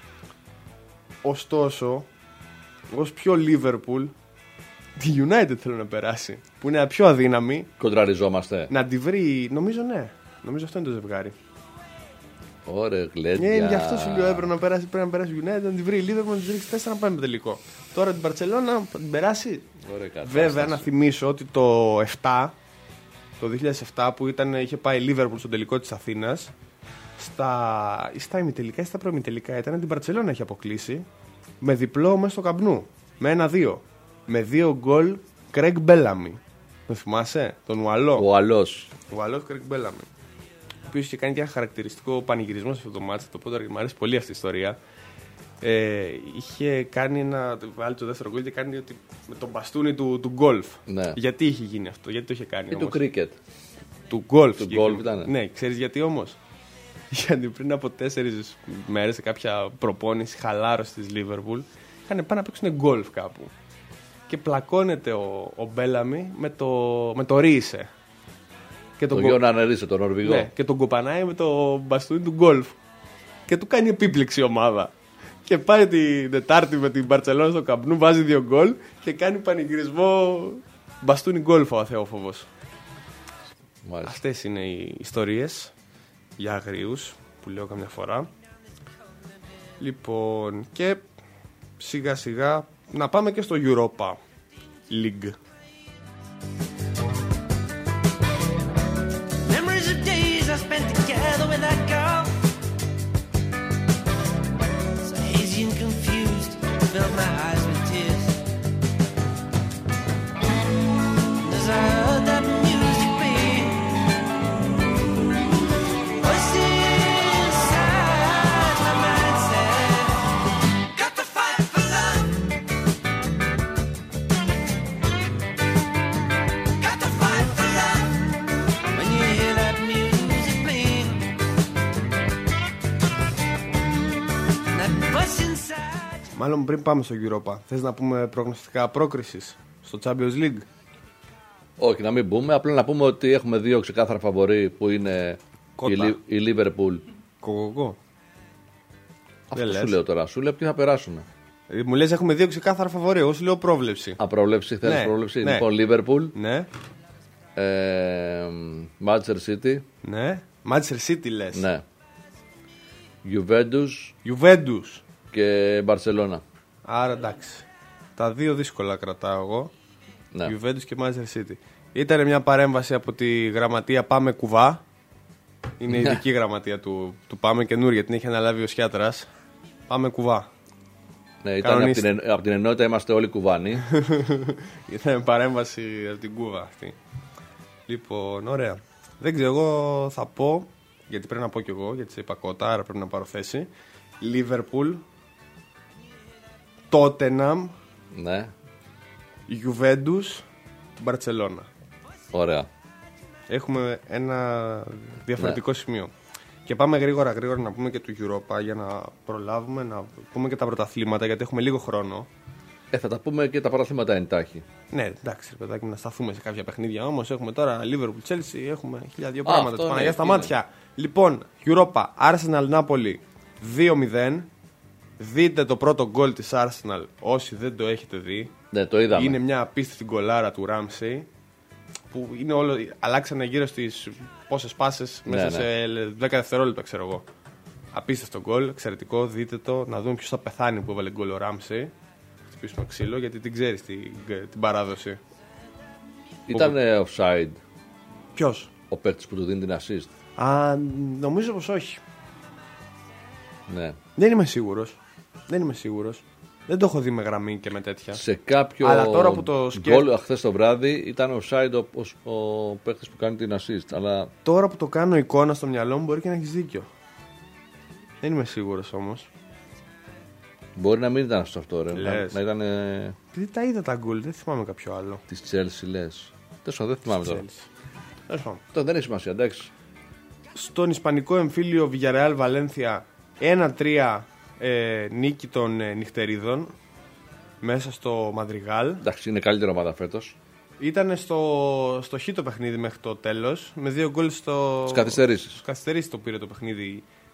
Ωστόσο, ως πιο Liverpool, τη United θέλω να περάσει, που είναι πιο αδύναμη. Κοντραριζόμαστε. Να τη βρει, νομίζω ναι. Νομίζω αυτό είναι το ζευγάρι. Ωραία, γλέντια. Γι' αυτό σου λέω έπρεπε να περάσει η United, να τη βρει η Liverpool, να τη ρίξει 4 να πάμε με τελικό. Τώρα την Μπαρτσελώνα θα την περάσει. Βέβαια, να θυμίσω ότι το 2007 που είχε πάει η Liverpool στο τελικό της Αθήνας, στα ημιτελικά ή στα προημιτελικά ήταν, την Μπαρτσελώνα έχει αποκλείσει με διπλό μέσα στο Καμπνού. Με 1-2. Με 2 γκολ Craig Bellamy. Το θυμάσαι, τον Ουαλό. Ο Αλός. Ο Αλός Craig Bellamy. Ο οποίος είχε κάνει και ένα χαρακτηριστικό πανηγυρισμό σε αυτό το μάτσο. Το πρώτο, μου αρέσει πολύ αυτή η ιστορία. Είχε κάνει βάλει το δεύτερο γκολ και κάνει ότι με τον μπαστούνι του γκολφ. Ναι. Γιατί είχε γίνει αυτό, γιατί το είχε κάνει? Ή όμως? του κρίκετ. Του γκολφ. Του γκολφ ήταν. Ναι, ξέρεις γιατί όμως? Γιατί πριν από 4 μέρες σε κάποια προπόνηση χαλάρωση της Liverpool είχαν πάει να παίξουν γκολφ κάπου. Και πλακώνεται ο Μπέλαμι με το Ρίσε. Το Γιώνα Ρίσε, τον Νορβηγό. Ναι, και τον κοπανάει με το μπαστούνι του γκολφ. Και του κάνει επίπληξη η ομάδα. Και πάει την Τετάρτη με την Μπαρτσελόνα στο Καμπνού, βάζει 2 γκολ και κάνει πανηγυρισμό μπαστούνι γκολφ ο αθεόφοβος. Αυτές είναι οι ιστορίες για αγρίους που λέω καμιά φορά. Λοιπόν, και σιγά σιγά να πάμε και στο Europa League. Memories of days I spent together with that girl. So hazy and confused, filled my eyes with tears. And as I heard that music play, voices inside my mind said, got to fight for love. Got to fight for love. When you hear that music playing, that voice inside. Μάλλον πριν πάμε στο Europa, θες να πούμε προγνωστικά πρόκρισης στο Champions League? Όχι, να μην πούμε. Απλά να πούμε ότι έχουμε 2 ξεκάθαρα φαβορί που είναι η Liverpool. Κοκοκό. Αυτό σου λέω τώρα. Σου λέω ποιοι θα περάσουν. Μου λες έχουμε 2 ξεκάθαρα φαβορί. Εγώ σου λέω πρόβλεψη. Απρόβλεψη, θέλεις Ναι, πρόβλεψη. ναι. Λοιπόν, Liverpool, Ναι, Manchester City, ναι. Manchester City λες. ναι. Juventus Juventus. και Barcelona. Άρα εντάξει. Τα 2 δύσκολα κρατάω εγώ. Ναι. Juventus και Manchester City. Ήταν μια παρέμβαση από τη γραμματεία Πάμε Κουβά. Είναι η ειδική γραμματεία του Πάμε, καινούρια, την έχει αναλάβει ο Σιάτρας. Πάμε Κουβά. Ναι, ήταν από την ενότητα είμαστε όλοι κουβάνοι. Ήταν παρέμβαση από την Κούβα αυτή. Λοιπόν, ωραία. Δεν ξέρω, εγώ θα πω, γιατί πρέπει να πω κι εγώ, γιατί σε είπα κότα, άρα πρέπει να πάρω θέση. Liverpool, Tottenham, Ναι, Juventus, Barcelona. ωραία. Έχουμε ένα διαφορετικό σημείο. Και πάμε γρήγορα να πούμε και του Europa για να προλάβουμε, να πούμε και τα πρωταθλήματα, γιατί έχουμε λίγο χρόνο. Θα τα πούμε και τα παραθύματα εντάχει. Ναι, εντάξει, ρε παιδάκι, να σταθούμε σε κάποια παιχνίδια. Όμως έχουμε τώρα Liverpool, Chelsea, έχουμε 1002 πράγματα. Τη Παναγία στα μάτια. Λοιπόν, Europa, Arsenal Napoli 2-0. Δείτε το πρώτο γκολ της Arsenal όσοι δεν το έχετε δει. Ναι, το είδαμε. Είναι μια απίστευτη γκολάρα του Ramsey. Που είναι όλο, αλλάξανε γύρω στις πόσες πάσες μέσα σε 10 δευτερόλεπτα, ξέρω εγώ. Απίστευτο γκολ, εξαιρετικό. Δείτε το, να δούμε ποιος θα πεθάνει που έβαλε γκολ ο Ramsey. Χτυπήσουμε ξύλο, γιατί την ξέρεις την παράδοση. Ήταν offside Ποιος? ο παίκτης που του δίνει την assist. Νομίζω πως όχι. Ναι. Δεν είμαι σίγουρος. Δεν το έχω δει με γραμμή και με τέτοια. Σε κάποιο Αλλά τώρα που το γκολ χθες το βράδυ ήταν offside ο παίκτης που κάνει την assist. Αλλά Τώρα που το κάνω εικόνα στο μυαλό μου μπορεί και να έχεις δίκιο. Δεν είμαι σίγουρος όμως. μπορεί να μην ήταν σε αυτό, ρε. Λες. Να ήταν Γιατί τα είδα τα γκολ, δεν θυμάμαι κάποιο άλλο. της Chelsea, λες. Δεν θυμάμαι τώρα. Τέλος πάντων. Αυτό δεν έχει σημασία, εντάξει. Στον ισπανικό εμφύλιο Villarreal Βαλένθια 1-3 νίκη των νυχτερίδων μέσα στο Μαδριγάλ. Εντάξει, είναι καλύτερη ομάδα φέτος. Ήταν στο χ το παιχνίδι μέχρι το τέλος. Με 2 γκολ Στις καθυστερήσεις. καθυστερήσεις το πήρε το παιχνίδι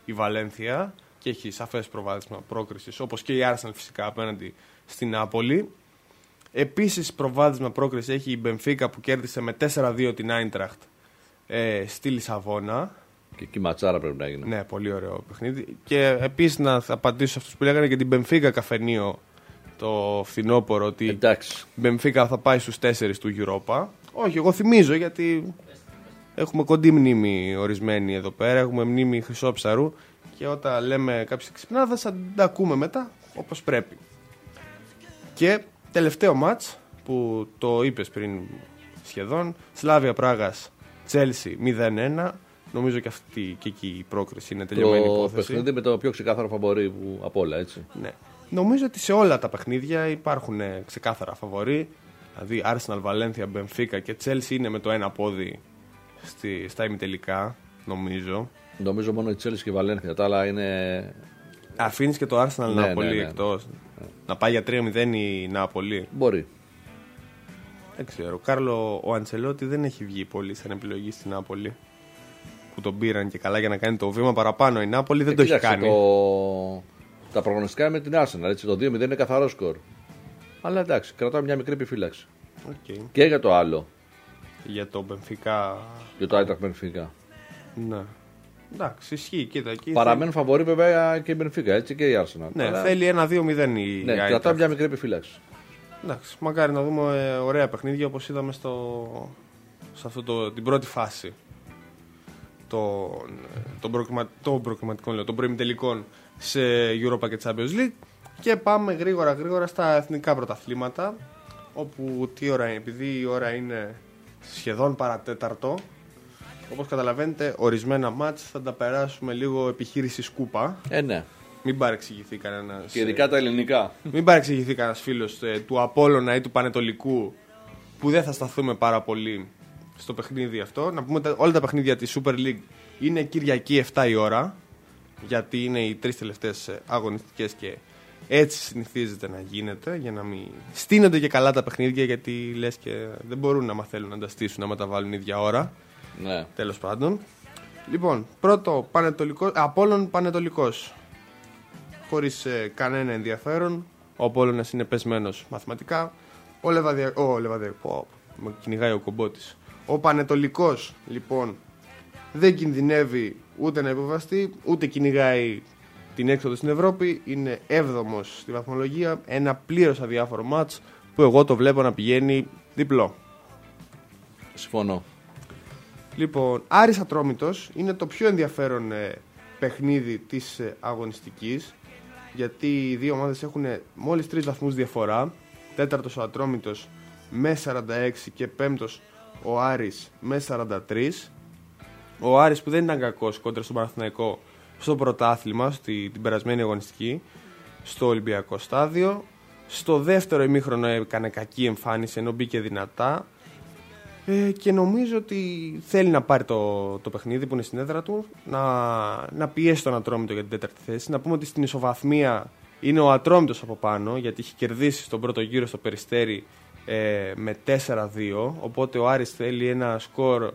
η Βαλένθια και έχει σαφές προβάδισμα πρόκρισης, όπως και η Arsenal φυσικά απέναντι στην Νάπολη. Επίσης προβάδισμα πρόκρισης έχει η Μπενφίκα που κέρδισε με 4-2 την Άιντραχτ στη Λισαβόνα. Και εκεί ματσάρα πρέπει να γίνει. Ναι, πολύ ωραίο παιχνίδι. Και επίσης να θα απαντήσω σε αυτούς που λέγανε και την Μπενφίκα καφενείο το φθινόπωρο ότι Εντάξει. η Μπενφίκα θα πάει στους 4 του Europa. Όχι, εγώ θυμίζω γιατί έχουμε κοντή μνήμη ορισμένη εδώ πέρα. Έχουμε μνήμη Χρυσόψαρου και όταν λέμε κάποιες ξυπνάδες θα τα ακούμε μετά όπως πρέπει. Και τελευταίο μάτς που το είπες πριν σχεδόν, Σλάβια Πράγας Τσέλσι 0-1. Νομίζω και αυτή και εκεί η πρόκριση είναι τελειωμένη Το υπόθεση. παιχνίδι με το πιο ξεκάθαρο φαβορί από όλα, έτσι. Ναι. Νομίζω ότι σε όλα τα παιχνίδια υπάρχουν ξεκάθαρα φαβορί. Δηλαδή Arsenal, Valencia, Benfica και Chelsea είναι με το ένα πόδι στα ημιτελικά, νομίζω. Νομίζω μόνο η Chelsea και η Βαλένθια. Τα άλλα είναι. Αφήνεις και το Arsenal Ναι, Νάπολη ναι. εκτός. Να πάει για 3-0 η Νάπολη. Μπορεί. Δεν ξέρω. Κάρλο ο Αντσελότη δεν έχει βγει πολύ σαν επιλογή στην Νάπολη. Που τον πήραν και καλά για να κάνει το βήμα παραπάνω. Η Νάπολη δεν το έχει Κοίταξε, κάνει. Τα προγνωστικά με την Arsenal. Έτσι, το 2-0 είναι καθαρό σκορ. Αλλά εντάξει, κρατάω μια μικρή επιφύλαξη. Okay. Και για το άλλο. Για το Benfica. Για το Άιντραχτ Μπενφίκα. Ναι. Εντάξει, ισχύει. Κοίτα εκεί. Παραμένουν φαβορί βέβαια και η Μπενφίκα, έτσι και η Arsenal. Ναι, Αλλά... θέλει 1-2-0 η Ναι, Eintracht. κρατάω μια μικρή επιφύλαξη. Εντάξει, μακάρι να δούμε ωραία παιχνίδια όπως είδαμε σε την πρώτη φάση των προημιτελικών σε Europa και Champions League. Και πάμε γρήγορα στα εθνικά πρωταθλήματα, όπου τι ώρα είναι, επειδή η ώρα είναι σχεδόν παρατέταρτο, όπως καταλαβαίνετε ορισμένα μάτς θα τα περάσουμε λίγο επιχείρηση σκούπα. Ναι. Μην παρεξηγηθεί κανένας. Και ειδικά τα ελληνικά. Μην παρεξηγηθεί κανένας φίλος του Απόλλωνα ή του Πανετολικού που δεν θα σταθούμε πάρα πολύ στο παιχνίδι αυτό. Να πούμε όλα τα παιχνίδια της Super League είναι Κυριακή 7 η ώρα, γιατί είναι οι 3 τελευταίες αγωνιστικές και έτσι συνηθίζεται να γίνεται, για να μην στείνονται και καλά τα παιχνίδια, γιατί λες και δεν μπορούν να θέλουν να τα στήσουν άμα τα βάλουν ίδια ώρα. Ναι. Τέλος πάντων. Λοιπόν, πρώτο Απόλλων Πανετολικός. Χωρίς κανένα ενδιαφέρον. Ο Απόλλωνας είναι πεσμένος μαθηματικά. Με κυνηγάει ο Κομπότης. Ο Πανετολικός λοιπόν δεν κινδυνεύει ούτε να υποβαστεί, ούτε κυνηγάει την έξοδο στην Ευρώπη. Είναι 7ος στη βαθμολογία. Ένα πλήρως αδιάφορο μάτς που εγώ το βλέπω να πηγαίνει διπλό. Συμφωνώ. Λοιπόν, Άρης Ατρόμητος είναι το πιο ενδιαφέρον παιχνίδι της αγωνιστικής, γιατί οι δύο ομάδες έχουν μόλις 3 βαθμούς διαφορά. Τέταρτος ο Ατρόμητος με 46 και πέμπτος ο Άρης με 43. Ο Άρης που δεν ήταν κακός κόντρα στον Παναθηναϊκό στο πρωτάθλημα, την περασμένη αγωνιστική, στο Ολυμπιακό στάδιο. Στο δεύτερο ημίχρονο έκανε κακή εμφάνιση ενώ μπήκε δυνατά. Και νομίζω ότι θέλει να πάρει το παιχνίδι που είναι στην έδρα του, να πιέσει τον Ατρόμητο για την τέταρτη θέση. Να πούμε ότι στην ισοβαθμία είναι ο Ατρόμητος από πάνω, γιατί έχει κερδίσει στον πρώτο γύρο στο Περιστέρι με 4-2. Οπότε ο Άρης θέλει ένα σκορ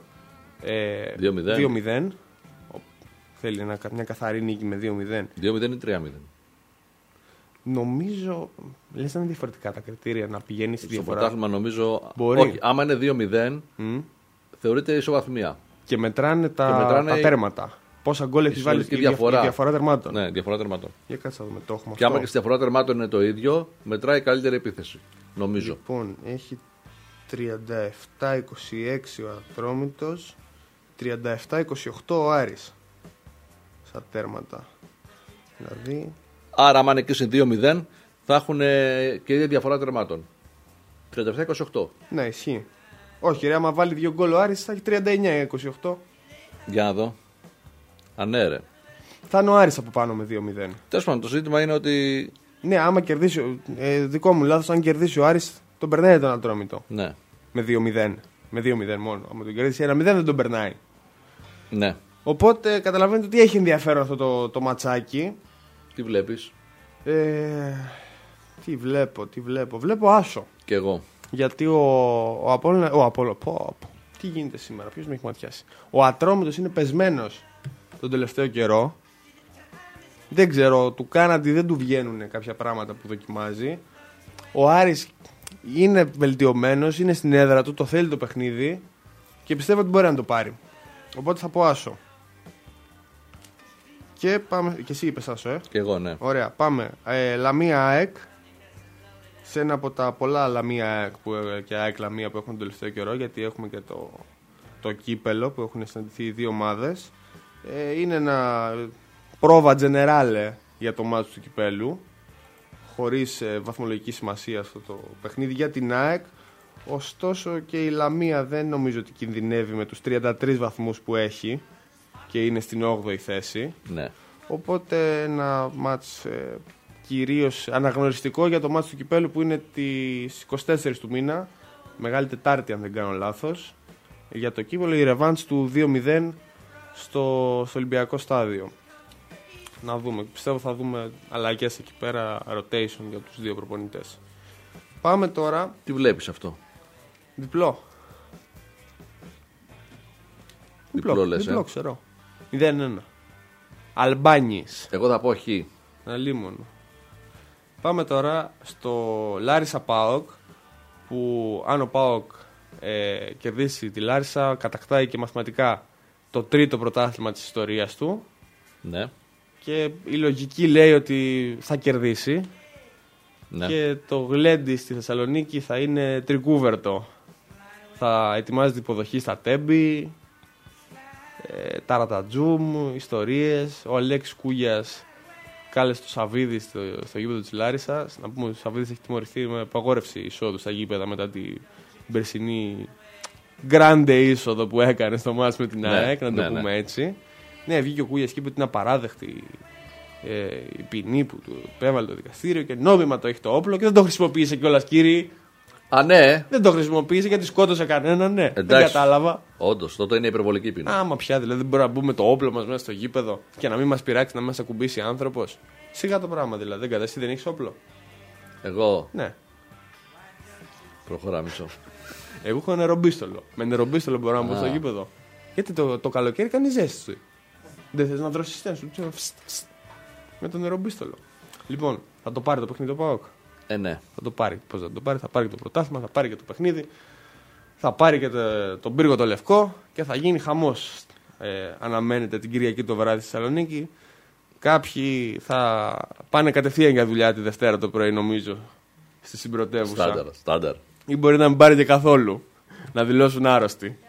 2-0. Θέλει μια καθαρή νίκη με 2-0. 2-0 ή 3-0. Νομίζω, λες να είναι διαφορετικά τα κριτήρια, να πηγαίνει στη Στο διαφορά. πρωτάθλημα νομίζω. Μπορεί. Όχι, άμα είναι 2-0, θεωρείται ισοβαθμία. Και μετράνε τα τέρματα. Πόσα γκολ έχει βάλει συνολική η διαφορά. διαφορά τερμάτων. Ναι, διαφορά τερμάτων. Για κάτσε να δούμε, το έχουμε Και αυτό. άμα και στη διαφορά τερμάτων είναι το ίδιο, μετράει καλύτερη επίθεση. Νομίζω. Λοιπόν, έχει 37-26 ο Ατρόμητος, 37-28 ο Άρης στα τέρματα. Δηλαδή, Άρα, άμα είναι και σε 2-0, θα έχουν και ίδια διαφορά τερμάτων. 37-28. ναι, ισχύει. Όχι, ρε, άμα βάλει 2 γκολ ο Άρης θα έχει 39-28. Για να δω. Ανέρε. Θα είναι ο Άρης από πάνω με 2-0. Τέλος πάντων, το ζήτημα είναι ότι. Ναι, άμα κερδίσει. Δικό μου λάθος, αν κερδίσει ο Άρης, τον περνάει τον Ατρόμητο. Ναι. Με 2-0. Με 2-0 μόνο. Αν τον κερδίσει 1-0 δεν τον περνάει. Ναι. Οπότε καταλαβαίνετε ότι έχει ενδιαφέρον αυτό το ματσάκι. Τι βλέπεις? Τι βλέπω. Βλέπω άσο. Κι εγώ. Γιατί ο Απόλλων. Τι γίνεται σήμερα, ποιος με έχει ματιάσει. Ο Ατρόμητος είναι πεσμένος τον τελευταίο καιρό. Δεν ξέρω, του Κάναντι δεν του βγαίνουν κάποια πράγματα που δοκιμάζει. Ο Άρης είναι βελτιωμένος, είναι στην έδρα του, το θέλει το παιχνίδι και πιστεύω ότι μπορεί να το πάρει. Οπότε θα πω άσο. Και πάμε. Και εσύ είπες άσο, Και εγώ, ναι. Ωραία, πάμε. Λαμία ΑΕΚ. Σε ένα από τα πολλά Λαμία ΑΕΚ και ΑΕΚ Λαμία που έχουν τον τελευταίο καιρό, γιατί έχουμε και το κύπελο που έχουν συναντηθεί οι δύο ομάδες. Είναι ένα πρόβα τζενεράλε για το μάτσο του κυπέλου, χωρίς βαθμολογική σημασία αυτό το παιχνίδι για την ΑΕΚ. Ωστόσο και η Λαμία δεν νομίζω ότι κινδυνεύει με τους 33 βαθμούς που έχει και είναι στην 8η θέση. Ναι. Οπότε ένα μάτς κυρίως αναγνωριστικό για το μάτς του κυπέλου που είναι τις 24 του μήνα, Μεγάλη Τετάρτη αν δεν κάνω λάθος, για το κύπελο, η ρεβάντς του 2-0 στο Ολυμπιακό στάδιο. Να δούμε, πιστεύω θα δούμε αλλαγές εκεί πέρα, rotation για τους δύο προπονητές. Πάμε τώρα. Τι βλέπεις αυτό? Διπλό. Διπλό λες, διπλό ξέρω. 0-1. Αλμπάνις. Εγώ θα πω χ. Αλίμονο. Πάμε τώρα στο Λάρισα ΠΑΟΚ, που αν ο ΠΑΟΚ κερδίσει τη Λάρισα κατακτάει και μαθηματικά το τρίτο πρωτάθλημα της ιστορίας του. Ναι. Και η λογική λέει ότι θα κερδίσει. Ναι. Και το γλέντι στη Θεσσαλονίκη θα είναι τρικούβερτο. Θα ετοιμάζεται υποδοχή στα Τέμπη, Ταρατατζούμ, ιστορίες. Ο Αλέξης Κούγιας κάλεσε το Σαββίδη στο γήπεδο της Λάρισσας. Να πούμε ότι ο Σαββίδης έχει τιμωρηθεί με απαγόρευση εισόδου στα γήπεδα μετά την περσινή γκράντε είσοδο που έκανε στο μάτς με την ΑΕΚ, να το πούμε έτσι. Ναι, βγήκε ο Κούγιας και είπε ότι είναι απαράδεκτη η ποινή που του επέβαλε το δικαστήριο και νόμιμα το έχει το όπλο και δεν το χρησιμοποίησε κιόλας, κύριοι. Α, ναι. Δεν το χρησιμοποίησε γιατί σκότωσε κανέναν, ναι. Εντάξει. Δεν κατάλαβα. Όντως, τότε είναι υπερβολική ποινή. Άμα πια, δηλαδή δεν μπορούμε να μπούμε το όπλο μας μέσα στο γήπεδο και να μην μας πειράξει, να μας ακουμπήσει άνθρωπος. Σιγά το πράγμα δηλαδή. Δεν καταστεί, δεν έχεις όπλο. Εγώ. Ναι. Προχωρά μισό. Εγώ έχω νερομπίστολο. Με νερομπίστολο μπορώ να μπω στο γήπεδο. Γιατί το καλοκαίρι κάνει ζέστη. Δεν θες να δρώσεις στένσου. Με το νερομπίστολο. Λοιπόν, θα το πάρει το παιχνίδι το ΠΑΟΚ. Ναι. Θα το πάρει. Πώς θα το πάρει? Θα πάρει και το πρωτάθλημα, θα πάρει και το παιχνίδι. Θα πάρει και τον πύργο το λευκό και θα γίνει χαμός. Αναμένεται την Κυριακή το βράδυ στη Θεσσαλονίκη. Κάποιοι θα πάνε κατευθείαν για δουλειά τη Δευτέρα το πρωί, νομίζω, στη συμπρωτεύουσα. Στάνταρ. Ή μπορεί να μην πάρει και καθόλου. Να δηλώσουν άρρωστοι.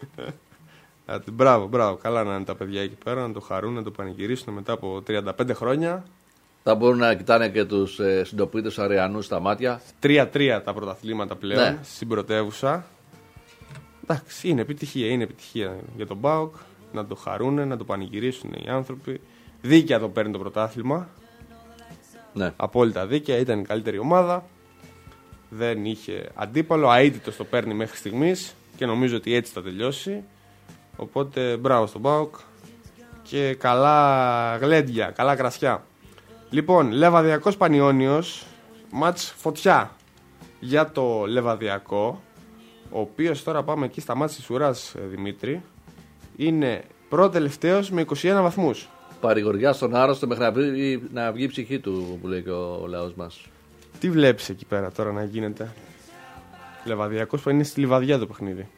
Μπράβο. Καλά να είναι τα παιδιά εκεί πέρα, να το χαρούν, να το πανηγυρίσουν μετά από 35 χρόνια. Θα μπορούν να κοιτάνε και τους συντοπίτες Αριανούς στα μάτια. 3-3 τα πρωταθλήματα πλέον, Ναι. στην πρωτεύουσα. Εντάξει, είναι επιτυχία για τον ΠΑΟΚ. Να το χαρούνε, να το πανηγυρίσουν οι άνθρωποι. Δίκαια το παίρνει το πρωτάθλημα. Ναι. Απόλυτα δίκαια, ήταν η καλύτερη ομάδα. Δεν είχε αντίπαλο, αίτητος το παίρνει μέχρι στιγμής και νομίζω ότι έτσι θα τελειώσει. Οπότε μπράβο στον ΠΑΟΚ και καλά γλέντια, καλά κρασιά. Λοιπόν, Λεβαδιακός Πανιώνιος, μάτς φωτιά για το Λεβαδιακό, ο οποίος τώρα πάμε εκεί στα μάτς της ουράς, Δημήτρη, είναι πρώτο-τελευταίος με 21 βαθμούς. Παρηγοριά στον άρρωστο μέχρι να βγει η ψυχή του, που λέει και ο λαός μας. Τι βλέπεις εκεί πέρα τώρα να γίνεται? Λεβαδιακός που είναι στη Λιβαδιά το παιχνίδι.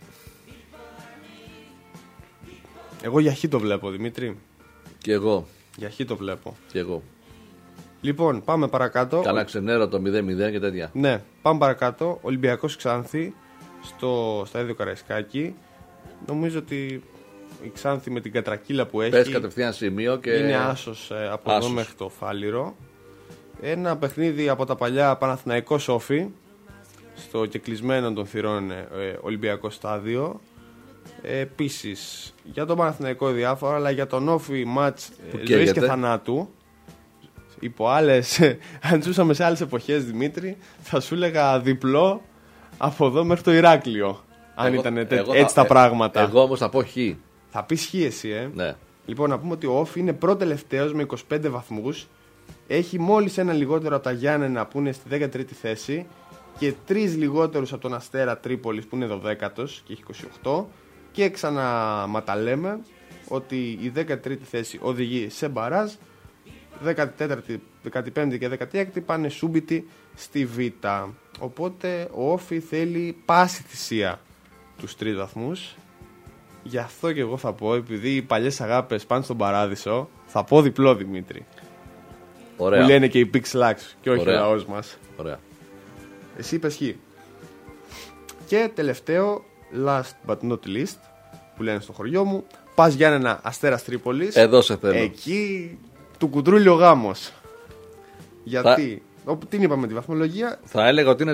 Εγώ για χ το βλέπω, Δημήτρη. Και εγώ. Για χ το βλέπω. Και εγώ. Λοιπόν, πάμε παρακάτω. Καλά ξενέρω το 0-0 και τέτοια. Ναι, πάμε παρακάτω. Ολυμπιακός Ξάνθη στο στάδιο Καραϊσκάκη. Νομίζω ότι η Ξάνθη με την κατρακύλα που έχει Πες κατευθείαν σημείο και. είναι άσος από εδώ μέχρι το Φάληρο. Ένα παιχνίδι από τα παλιά Παναθηναϊκό Όφι, στο κεκλεισμένο των θυρών Ολυμπιακό στάδιο. Επίσης για τον Παναθηναϊκό διάφορα, αλλά για τον Όφι μάτς ζωής και θανάτου. Υπό άλλες, αν ζούσαμε σε άλλες εποχές, Δημήτρη, θα σου έλεγα διπλό από εδώ μέχρι το Ηράκλειο. Αν ήταν έτσι τα πράγματα. Εγώ όμως θα πω χ. Θα πεις χ εσύ, Ναι. Λοιπόν, να πούμε ότι ο Όφι είναι πρώτο-τελευταίος με 25 βαθμούς. Έχει μόλις ένα λιγότερο από τα Γιάννενα που είναι στη 13η θέση και 3 λιγότερους από τον Αστέρα Τρίπολης που είναι 12ος και έχει 28. Και ξαναματαλέμε ότι η 13η θέση οδηγεί σε μπαράζ. 14η, 15η και 16η πάνε σούμπιτοι στη Β. Οπότε ο Όφη θέλει πάση θυσία τους 3 βαθμούς. Γι' αυτό και εγώ θα πω, επειδή οι παλιές αγάπες πάνε στον παράδεισο, θα πω διπλό, Δημήτρη. Ωραία. Που λένε και οι Big Slacks και όχι ο Ωραία. λαός μας. Ωραία. Εσύ είπες Χ. Και τελευταίο, last but not least, που λένε στο χωριό μου, Πας Γιάννενα, Αστέρας Τρίπολης. Εδώ σε θέλω. Εκεί του κουντρούλει ο γάμος. Γιατί, την είπαμε τη βαθμολογία. Θα έλεγα ότι είναι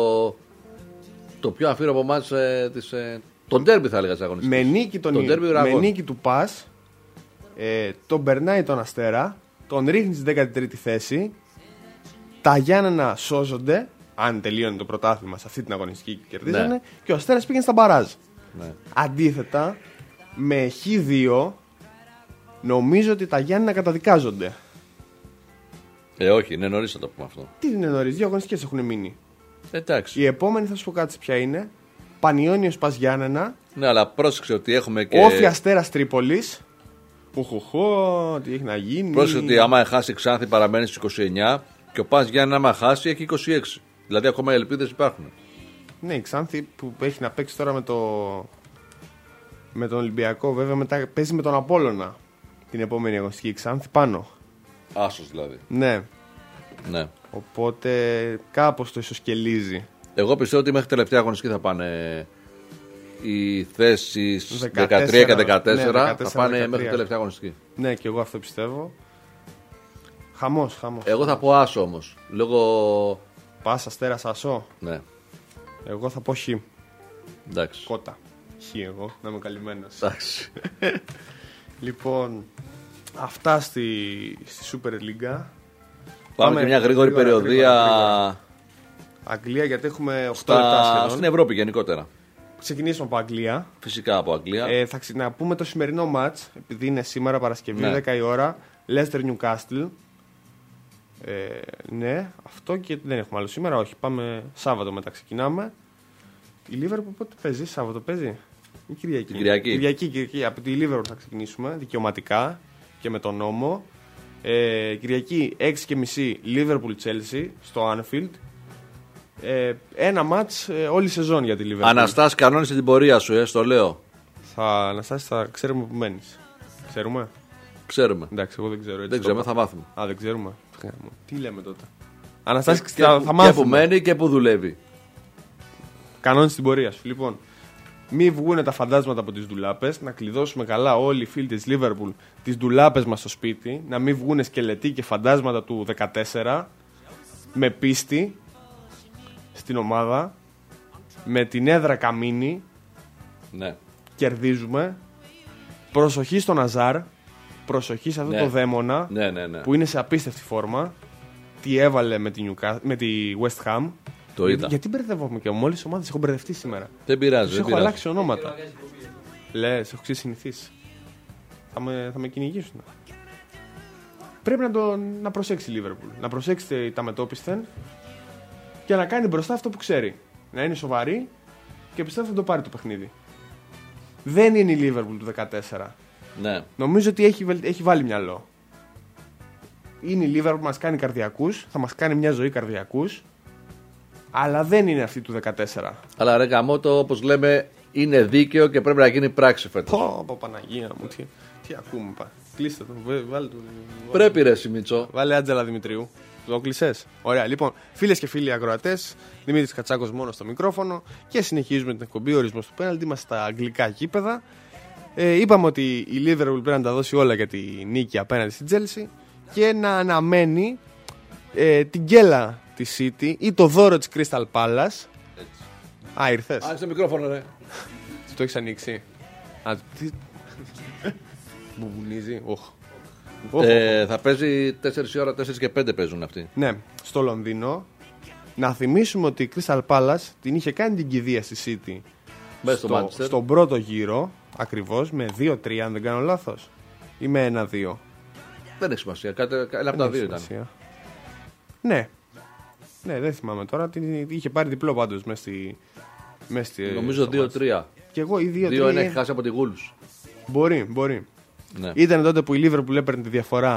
το πιο αφήρωμο μάτς της... τον ντέρμπι θα έλεγα της αγωνιστικής. Με νίκη του Πας, τον περνάει τον Αστέρα, τον ρίχνει στην 13η θέση. Τα Γιάννενα σώζονται, αν τελείωνε το πρωτάθλημα σε αυτή την αγωνιστική και κερδίζανε, Ναι. και ο Αστέρας πήγαινε στα μπαράζ. Ναι. Αντίθετα, με Χ2 νομίζω ότι τα Γιάννενα καταδικάζονται. Όχι, είναι νωρίς να το πούμε αυτό. Τι είναι νωρίς, 2 αγωνιστικές έχουν μείνει. Εντάξει. Η επόμενη θα σου πω κάτι ποια είναι. Πανιώνιος Πας Γιάννενα, Ναι, αλλά πρόσεξε ότι έχουμε και. Όφη Αστέρας Τρίπολης. Οχοχο, τι έχει να γίνει. Πρόσεξε ότι άμα χάσει η Ξάνθη παραμένει στις 29 και ο Πας Γιάννενα άμα χάσει έχει 26. Δηλαδή ακόμα οι ελπίδες υπάρχουν. Ναι, η Ξάνθη που έχει να παίξει τώρα με τον Ολυμπιακό, βέβαια μετά παίζει με τον Απόλλωνα την επόμενη αγωνιστική. Η Ξάνθη πάνω. Άσος δηλαδή. Ναι, Ναι. οπότε κάπως το ισοσκελίζει. Εγώ πιστεύω ότι μέχρι τελευταία αγωνιστική θα πάνε οι θέσεις 14, 13 και 14 ναι, 14, θα πάνε 13. μέχρι τελευταία αγωνιστική. Ναι, και εγώ αυτό πιστεύω. Χαμός. Εγώ θα πω άσο όμως. Λόγω. Πας Αστέρας Ασό. Ναι, Εγώ θα πω Χ. εντάξει. Κότα. Χ εγώ, να είμαι καλυμμένος. Εντάξει. Λοιπόν, αυτά στη Super League. Πάμε και μια γρήγορη περιοδία Αγγλία, γιατί έχουμε 8 λεπτά σχεδόν. στην Ευρώπη γενικότερα. Ξεκινήσουμε από Αγγλία. Φυσικά από Αγγλία. Να πούμε το σημερινό μάτς, επειδή είναι σήμερα Παρασκευή, Ναι. 10 η ώρα, Leicester Newcastle. Ναι, αυτό και δεν έχουμε άλλο σήμερα, όχι. Πάμε Σάββατο μετά ξεκινάμε. Η Liverpool πότε παίζει, Σάββατο παίζει ή Κυριακή. Κυριακή. Από τη Liverpool θα ξεκινήσουμε δικαιωματικά και με τον νόμο. Κυριακή 6.30 Liverpool Chelsea στο Anfield. Ένα μάτς όλη σεζόν για τη Liverpool. Αναστάς, κανόνισε την πορεία σου, στο λέω. Αναστάσεις, θα ξέρουμε που μένεις. Ξέρουμε. Ξέρουμε. Εντάξει, εγώ δεν ξέρω. Έτσι Δεν το ξέρουμε, είπα. θα μάθουμε. Α, δεν ξέρουμε. Τι λέμε τότε. Αναστάσεις, Και θα που μάθουμε. μένει και που δουλεύει. Κανόνες στην πορεία σου. Λοιπόν, μη βγούνε τα φαντάσματα από τις ντουλάπες. Να κλειδώσουμε καλά όλοι οι φίλοι της Liverpool τις ντουλάπες μας στο σπίτι. Να μην βγούνε σκελετοί και φαντάσματα του 14. Με πίστη στην ομάδα. Με την έδρα καμίνη. Ναι. Κερδίζουμε. Προσοχή στον Αζάρ. Προσοχή σε αυτό Ναι. το δαίμονα Ναι. που είναι σε απίστευτη φόρμα. Τι έβαλε με τη West Ham. Το είδα. Γιατί μπερδεύομαι και μόλις ομάδες έχω μπερδευτεί σήμερα. Δεν πειράζει. Τους Δεν έχω πειράζει. αλλάξει ονόματα. Λες, έχω ξεσυνηθίσει. Θα με κυνηγήσουν. Πρέπει να προσέξει η Liverpool. Να προσέξει τα μετόπισθεν και να κάνει μπροστά αυτό που ξέρει. Να είναι σοβαρή και πιστεύω θα το πάρει το παιχνίδι. Δεν είναι η Liverpool του 14. Ναι. Νομίζω ότι έχει βάλει μυαλό. Είναι η Liverpool που μας κάνει καρδιακούς, θα μας κάνει μια ζωή καρδιακούς, αλλά δεν είναι αυτή του 14. Αλλά ρε γαμώτο, όπως λέμε, είναι δίκαιο και πρέπει να γίνει πράξη φέτος. Πω Παναγία μου, τι ακούμε πά. Κλείστε το, βάλε το. Πρέπει ρε Σιμίτσο. Βάλε Άντζελα Δημητρίου. Το κλεισές. Ωραία, λοιπόν, φίλες και φίλοι ακροατές, Δημήτρης Κατσάκος μόνο στο μικρόφωνο και συνεχίζουμε την εκπομπή Ορισμός του Πέναλτι. Είμαστε στα αγγλικά γήπεδα. Είπαμε ότι η Liverpool πρέπει να τα δώσει όλα για τη νίκη απέναντι στην Chelsea και να αναμένει την γκέλα τη City ή το δώρο της Crystal Palace. Α, ήρθες. Άνοιξε το μικρόφωνο ρε. Το έχεις ανοίξει. Τι. Μπουμπουνίζει. Θα παίζει 4 η ώρα, 4 και 5 παίζουν αυτοί. Ναι, στο Λονδίνο. Να θυμίσουμε ότι η Crystal Palace την είχε κάνει την κηδεία στη City Μέσα στο Manchester. στον πρώτο γύρο, ακριβώς, με 2-3 αν δεν κάνω λάθος. Ή με 1-2. Δεν έχει σημασία. Ένα από τα δύο ήταν. Ναι. Ναι, δεν θυμάμαι τώρα. Την είχε πάρει διπλό πάντως μέσα στη. Νομίζω 2-3. Και εγώ ή 2-3. 2-1 έχει χάσει από τη Wolves. Μπορεί. Ναι. Ήταν τότε που η Liverpool έπαιρνε τη διαφορά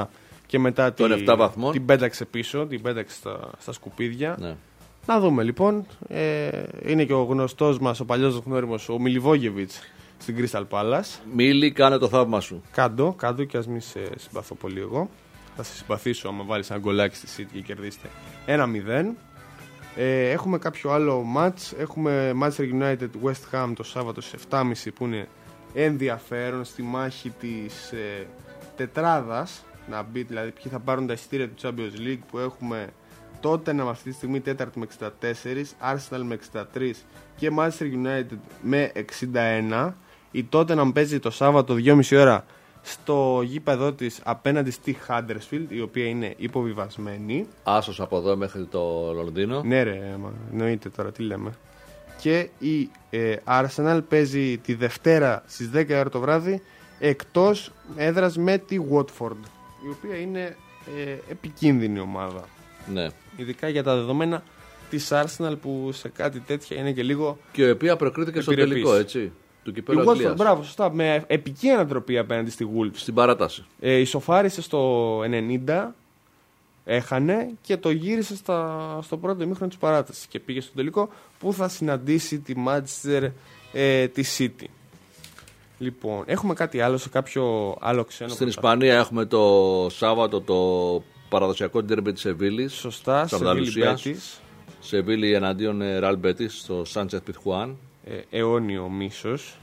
και μετά Των 7 βαθμών. την πέταξε πίσω, την πέταξε στα σκουπίδια. Ναι. Να δούμε λοιπόν. Είναι και ο γνωστός μας, ο παλιός γνώριμος, ο Μιλιβόγεβιτς στην Crystal Palace. Μίλη, κάνε το θαύμα σου. Κάντο και ας μην σε συμπαθώ πολύ εγώ. Θα σε συμπαθήσω άμα βάλεις ένα γκολάκι στη City και κερδίσετε 1-0. Έχουμε κάποιο άλλο match. Έχουμε Manchester United West Ham το Σάββατο στις 7.30 που είναι ενδιαφέρον στη μάχη της τετράδας. Να μπει δηλαδή ποιοι θα πάρουν τα εισιτήρια του Champions League, που έχουμε Tottenham αυτή τη στιγμή 4η με 64, Arsenal με 63 και Manchester United με 61. Η Tottenham παίζει το Σάββατο 2.30 ώρα στο γήπεδο της απέναντι στη Huddersfield, η οποία είναι υποβιβασμένη. Άσος από εδώ μέχρι το Λονδίνο. Ναι ρε, εννοείται τώρα, τι λέμε. Και η Arsenal παίζει τη Δευτέρα στις 10 ώρα το βράδυ εκτός έδρας με τη Watford, η οποία είναι επικίνδυνη ομάδα. Ναι. Ειδικά για τα δεδομένα της Arsenal, που σε κάτι τέτοια είναι και λίγο. Και η οποία προκρίθηκε στο επιρρεπής. τελικό, έτσι. Του Η κυπέλλου Watford, Αγγλίας. μπράβο, σωστά, με επική ανατροπή απέναντι στη Wolves. Στην παράταση. Ισοφάρισε στο 90, έχανε και το γύρισε στο πρώτο ημίχρονο της παράτασης και πήγε στο τελικό, που θα συναντήσει τη Manchester τη City. Λοιπόν, έχουμε κάτι άλλο σε κάποιο άλλο ξένο? Στην Ισπανία έχουμε το Σάββατο το παραδοσιακό ντέρμπι της Σεβίλης. Σωστά, Σεβίλη Μπέτις. Σεβίλη εναντίον Ραλ Μπέτις στο Sánchez Pizjuán. Αιώνιο μίσος.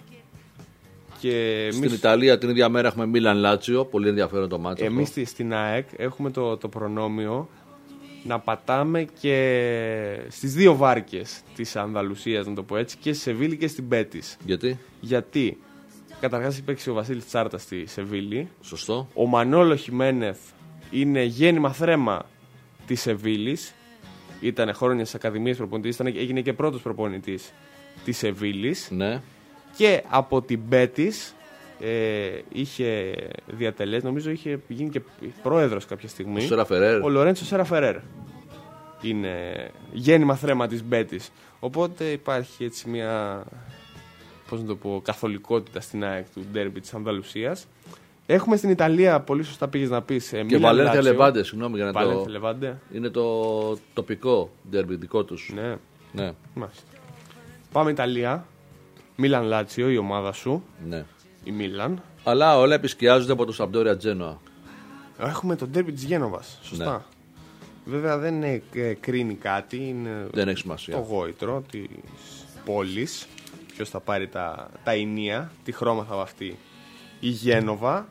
Και Στην Ιταλία την ίδια μέρα έχουμε Μίλαν Λάτσιο. Πολύ ενδιαφέρον το μάτσο. Εμείς στην ΑΕΚ έχουμε το προνόμιο να πατάμε και στις δύο βάρκες της Ανδαλουσίας, να το πω έτσι, και στη Σεβίλη και στην Μπέτις. Γιατί καταρχάς υπήρξε ο Βασίλης Τσάρτας στη Σεβίλη. Σωστό. Ο Μανόλο Χιμένεθ είναι γέννημα θρέμα της Σεβίλης. Ήταν χρόνια στις ακαδημίες προπονητής, έγινε και πρώτος προπονητής της Σεβίλης. Ναι. Και από την Μπέτις είχε διατελέσει, νομίζω είχε γίνει και πρόεδρος κάποια στιγμή. Ο Λορέντσο Σέρα Φερέρ είναι γέννημα θρέμα της Μπέτις. Οπότε υπάρχει έτσι μια, πώς να το πω, καθολικότητα στην ΑΕΚ του ντέρμπι της Ανδαλουσίας. Έχουμε στην Ιταλία, πολύ σωστά πήγες να πεις, και Βαλένθια Λεβάντε, συγγνώμη για να Βαλένθια το... Λεβάντε. Είναι το τοπικό ντέρμπι δικό τους. Ναι. Ναι. Μάλιστα. Πάμε Ιταλία. Μίλαν Λάτσιο, η ομάδα σου. Ναι. Η Μίλαν. Αλλά όλα επισκιάζονται από το Σαμπντόρια Τζένοα. Έχουμε τον ντέρμπι της Γένοβας. Σωστά. Ναι. Βέβαια δεν κρίνει κάτι. Είναι δεν έχει σημασία. Το γόητρο της πόλης. Ποιος θα πάρει τα ηνία, τι χρώμα θα βαφτεί η Γένοβα.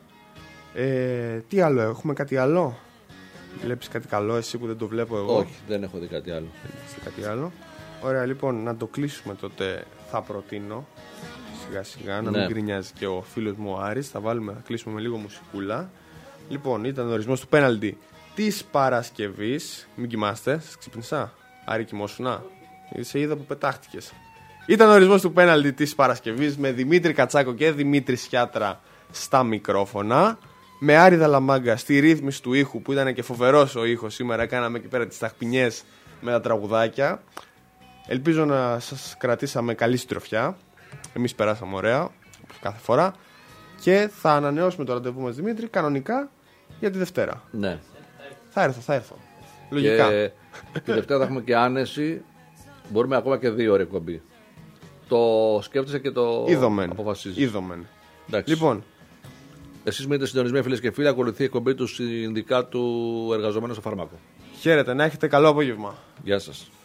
Τι άλλο, έχουμε κάτι άλλο? Βλέπεις κάτι καλό εσύ που δεν το βλέπω εγώ? Όχι, δεν έχω δει κάτι άλλο. Κάτι άλλο. Ωραία, λοιπόν, να το κλείσουμε τότε, θα προτείνω σιγά σιγά, να μην γκρινιάζει και ο φίλος μου ο Άρης. Θα κλείσουμε με λίγο μουσικούλα. Λοιπόν, ήταν ο ορισμός του πέναλτι της Παρασκευής. Μην κοιμάστε, σας ξυπνήσα? Άρη, κοιμόσουνα? Σε είδα που πετάχτηκες. Ήταν ο ορισμός του πέναλτι της Παρασκευής με Δημήτρη Κατσάκο και Δημήτρη Σιάτρα στα μικρόφωνα. Με Άρη Δαλαμάγκα στη ρύθμιση του ήχου, που ήταν και φοβερός ο ήχος σήμερα. Κάναμε εκεί πέρα τις ταχπινιές με τα τραγουδάκια. Ελπίζω να σας κρατήσαμε καλή συντροφιά. Εμείς περάσαμε ωραία, όπως κάθε φορά. Και θα ανανεώσουμε το ραντεβού μας, Δημήτρη, κανονικά για τη Δευτέρα. Ναι. Θα έρθω. Λογικά. Και τη Δευτέρα θα έχουμε και άνεση. Μπορούμε ακόμα και 2 ώρες εκπομπή. Το σκέφτεσαι και το αποφασίζεις. Είδομεν. Εντάξει. Λοιπόν. Εσείς μείνετε συντονισμένοι, φίλες και φίλοι. Ακολουθεί η εκπομπή του συνδικάτου εργαζομένων στο φάρμακο. Χαίρετε, να έχετε καλό απόγευμα. Γεια σας.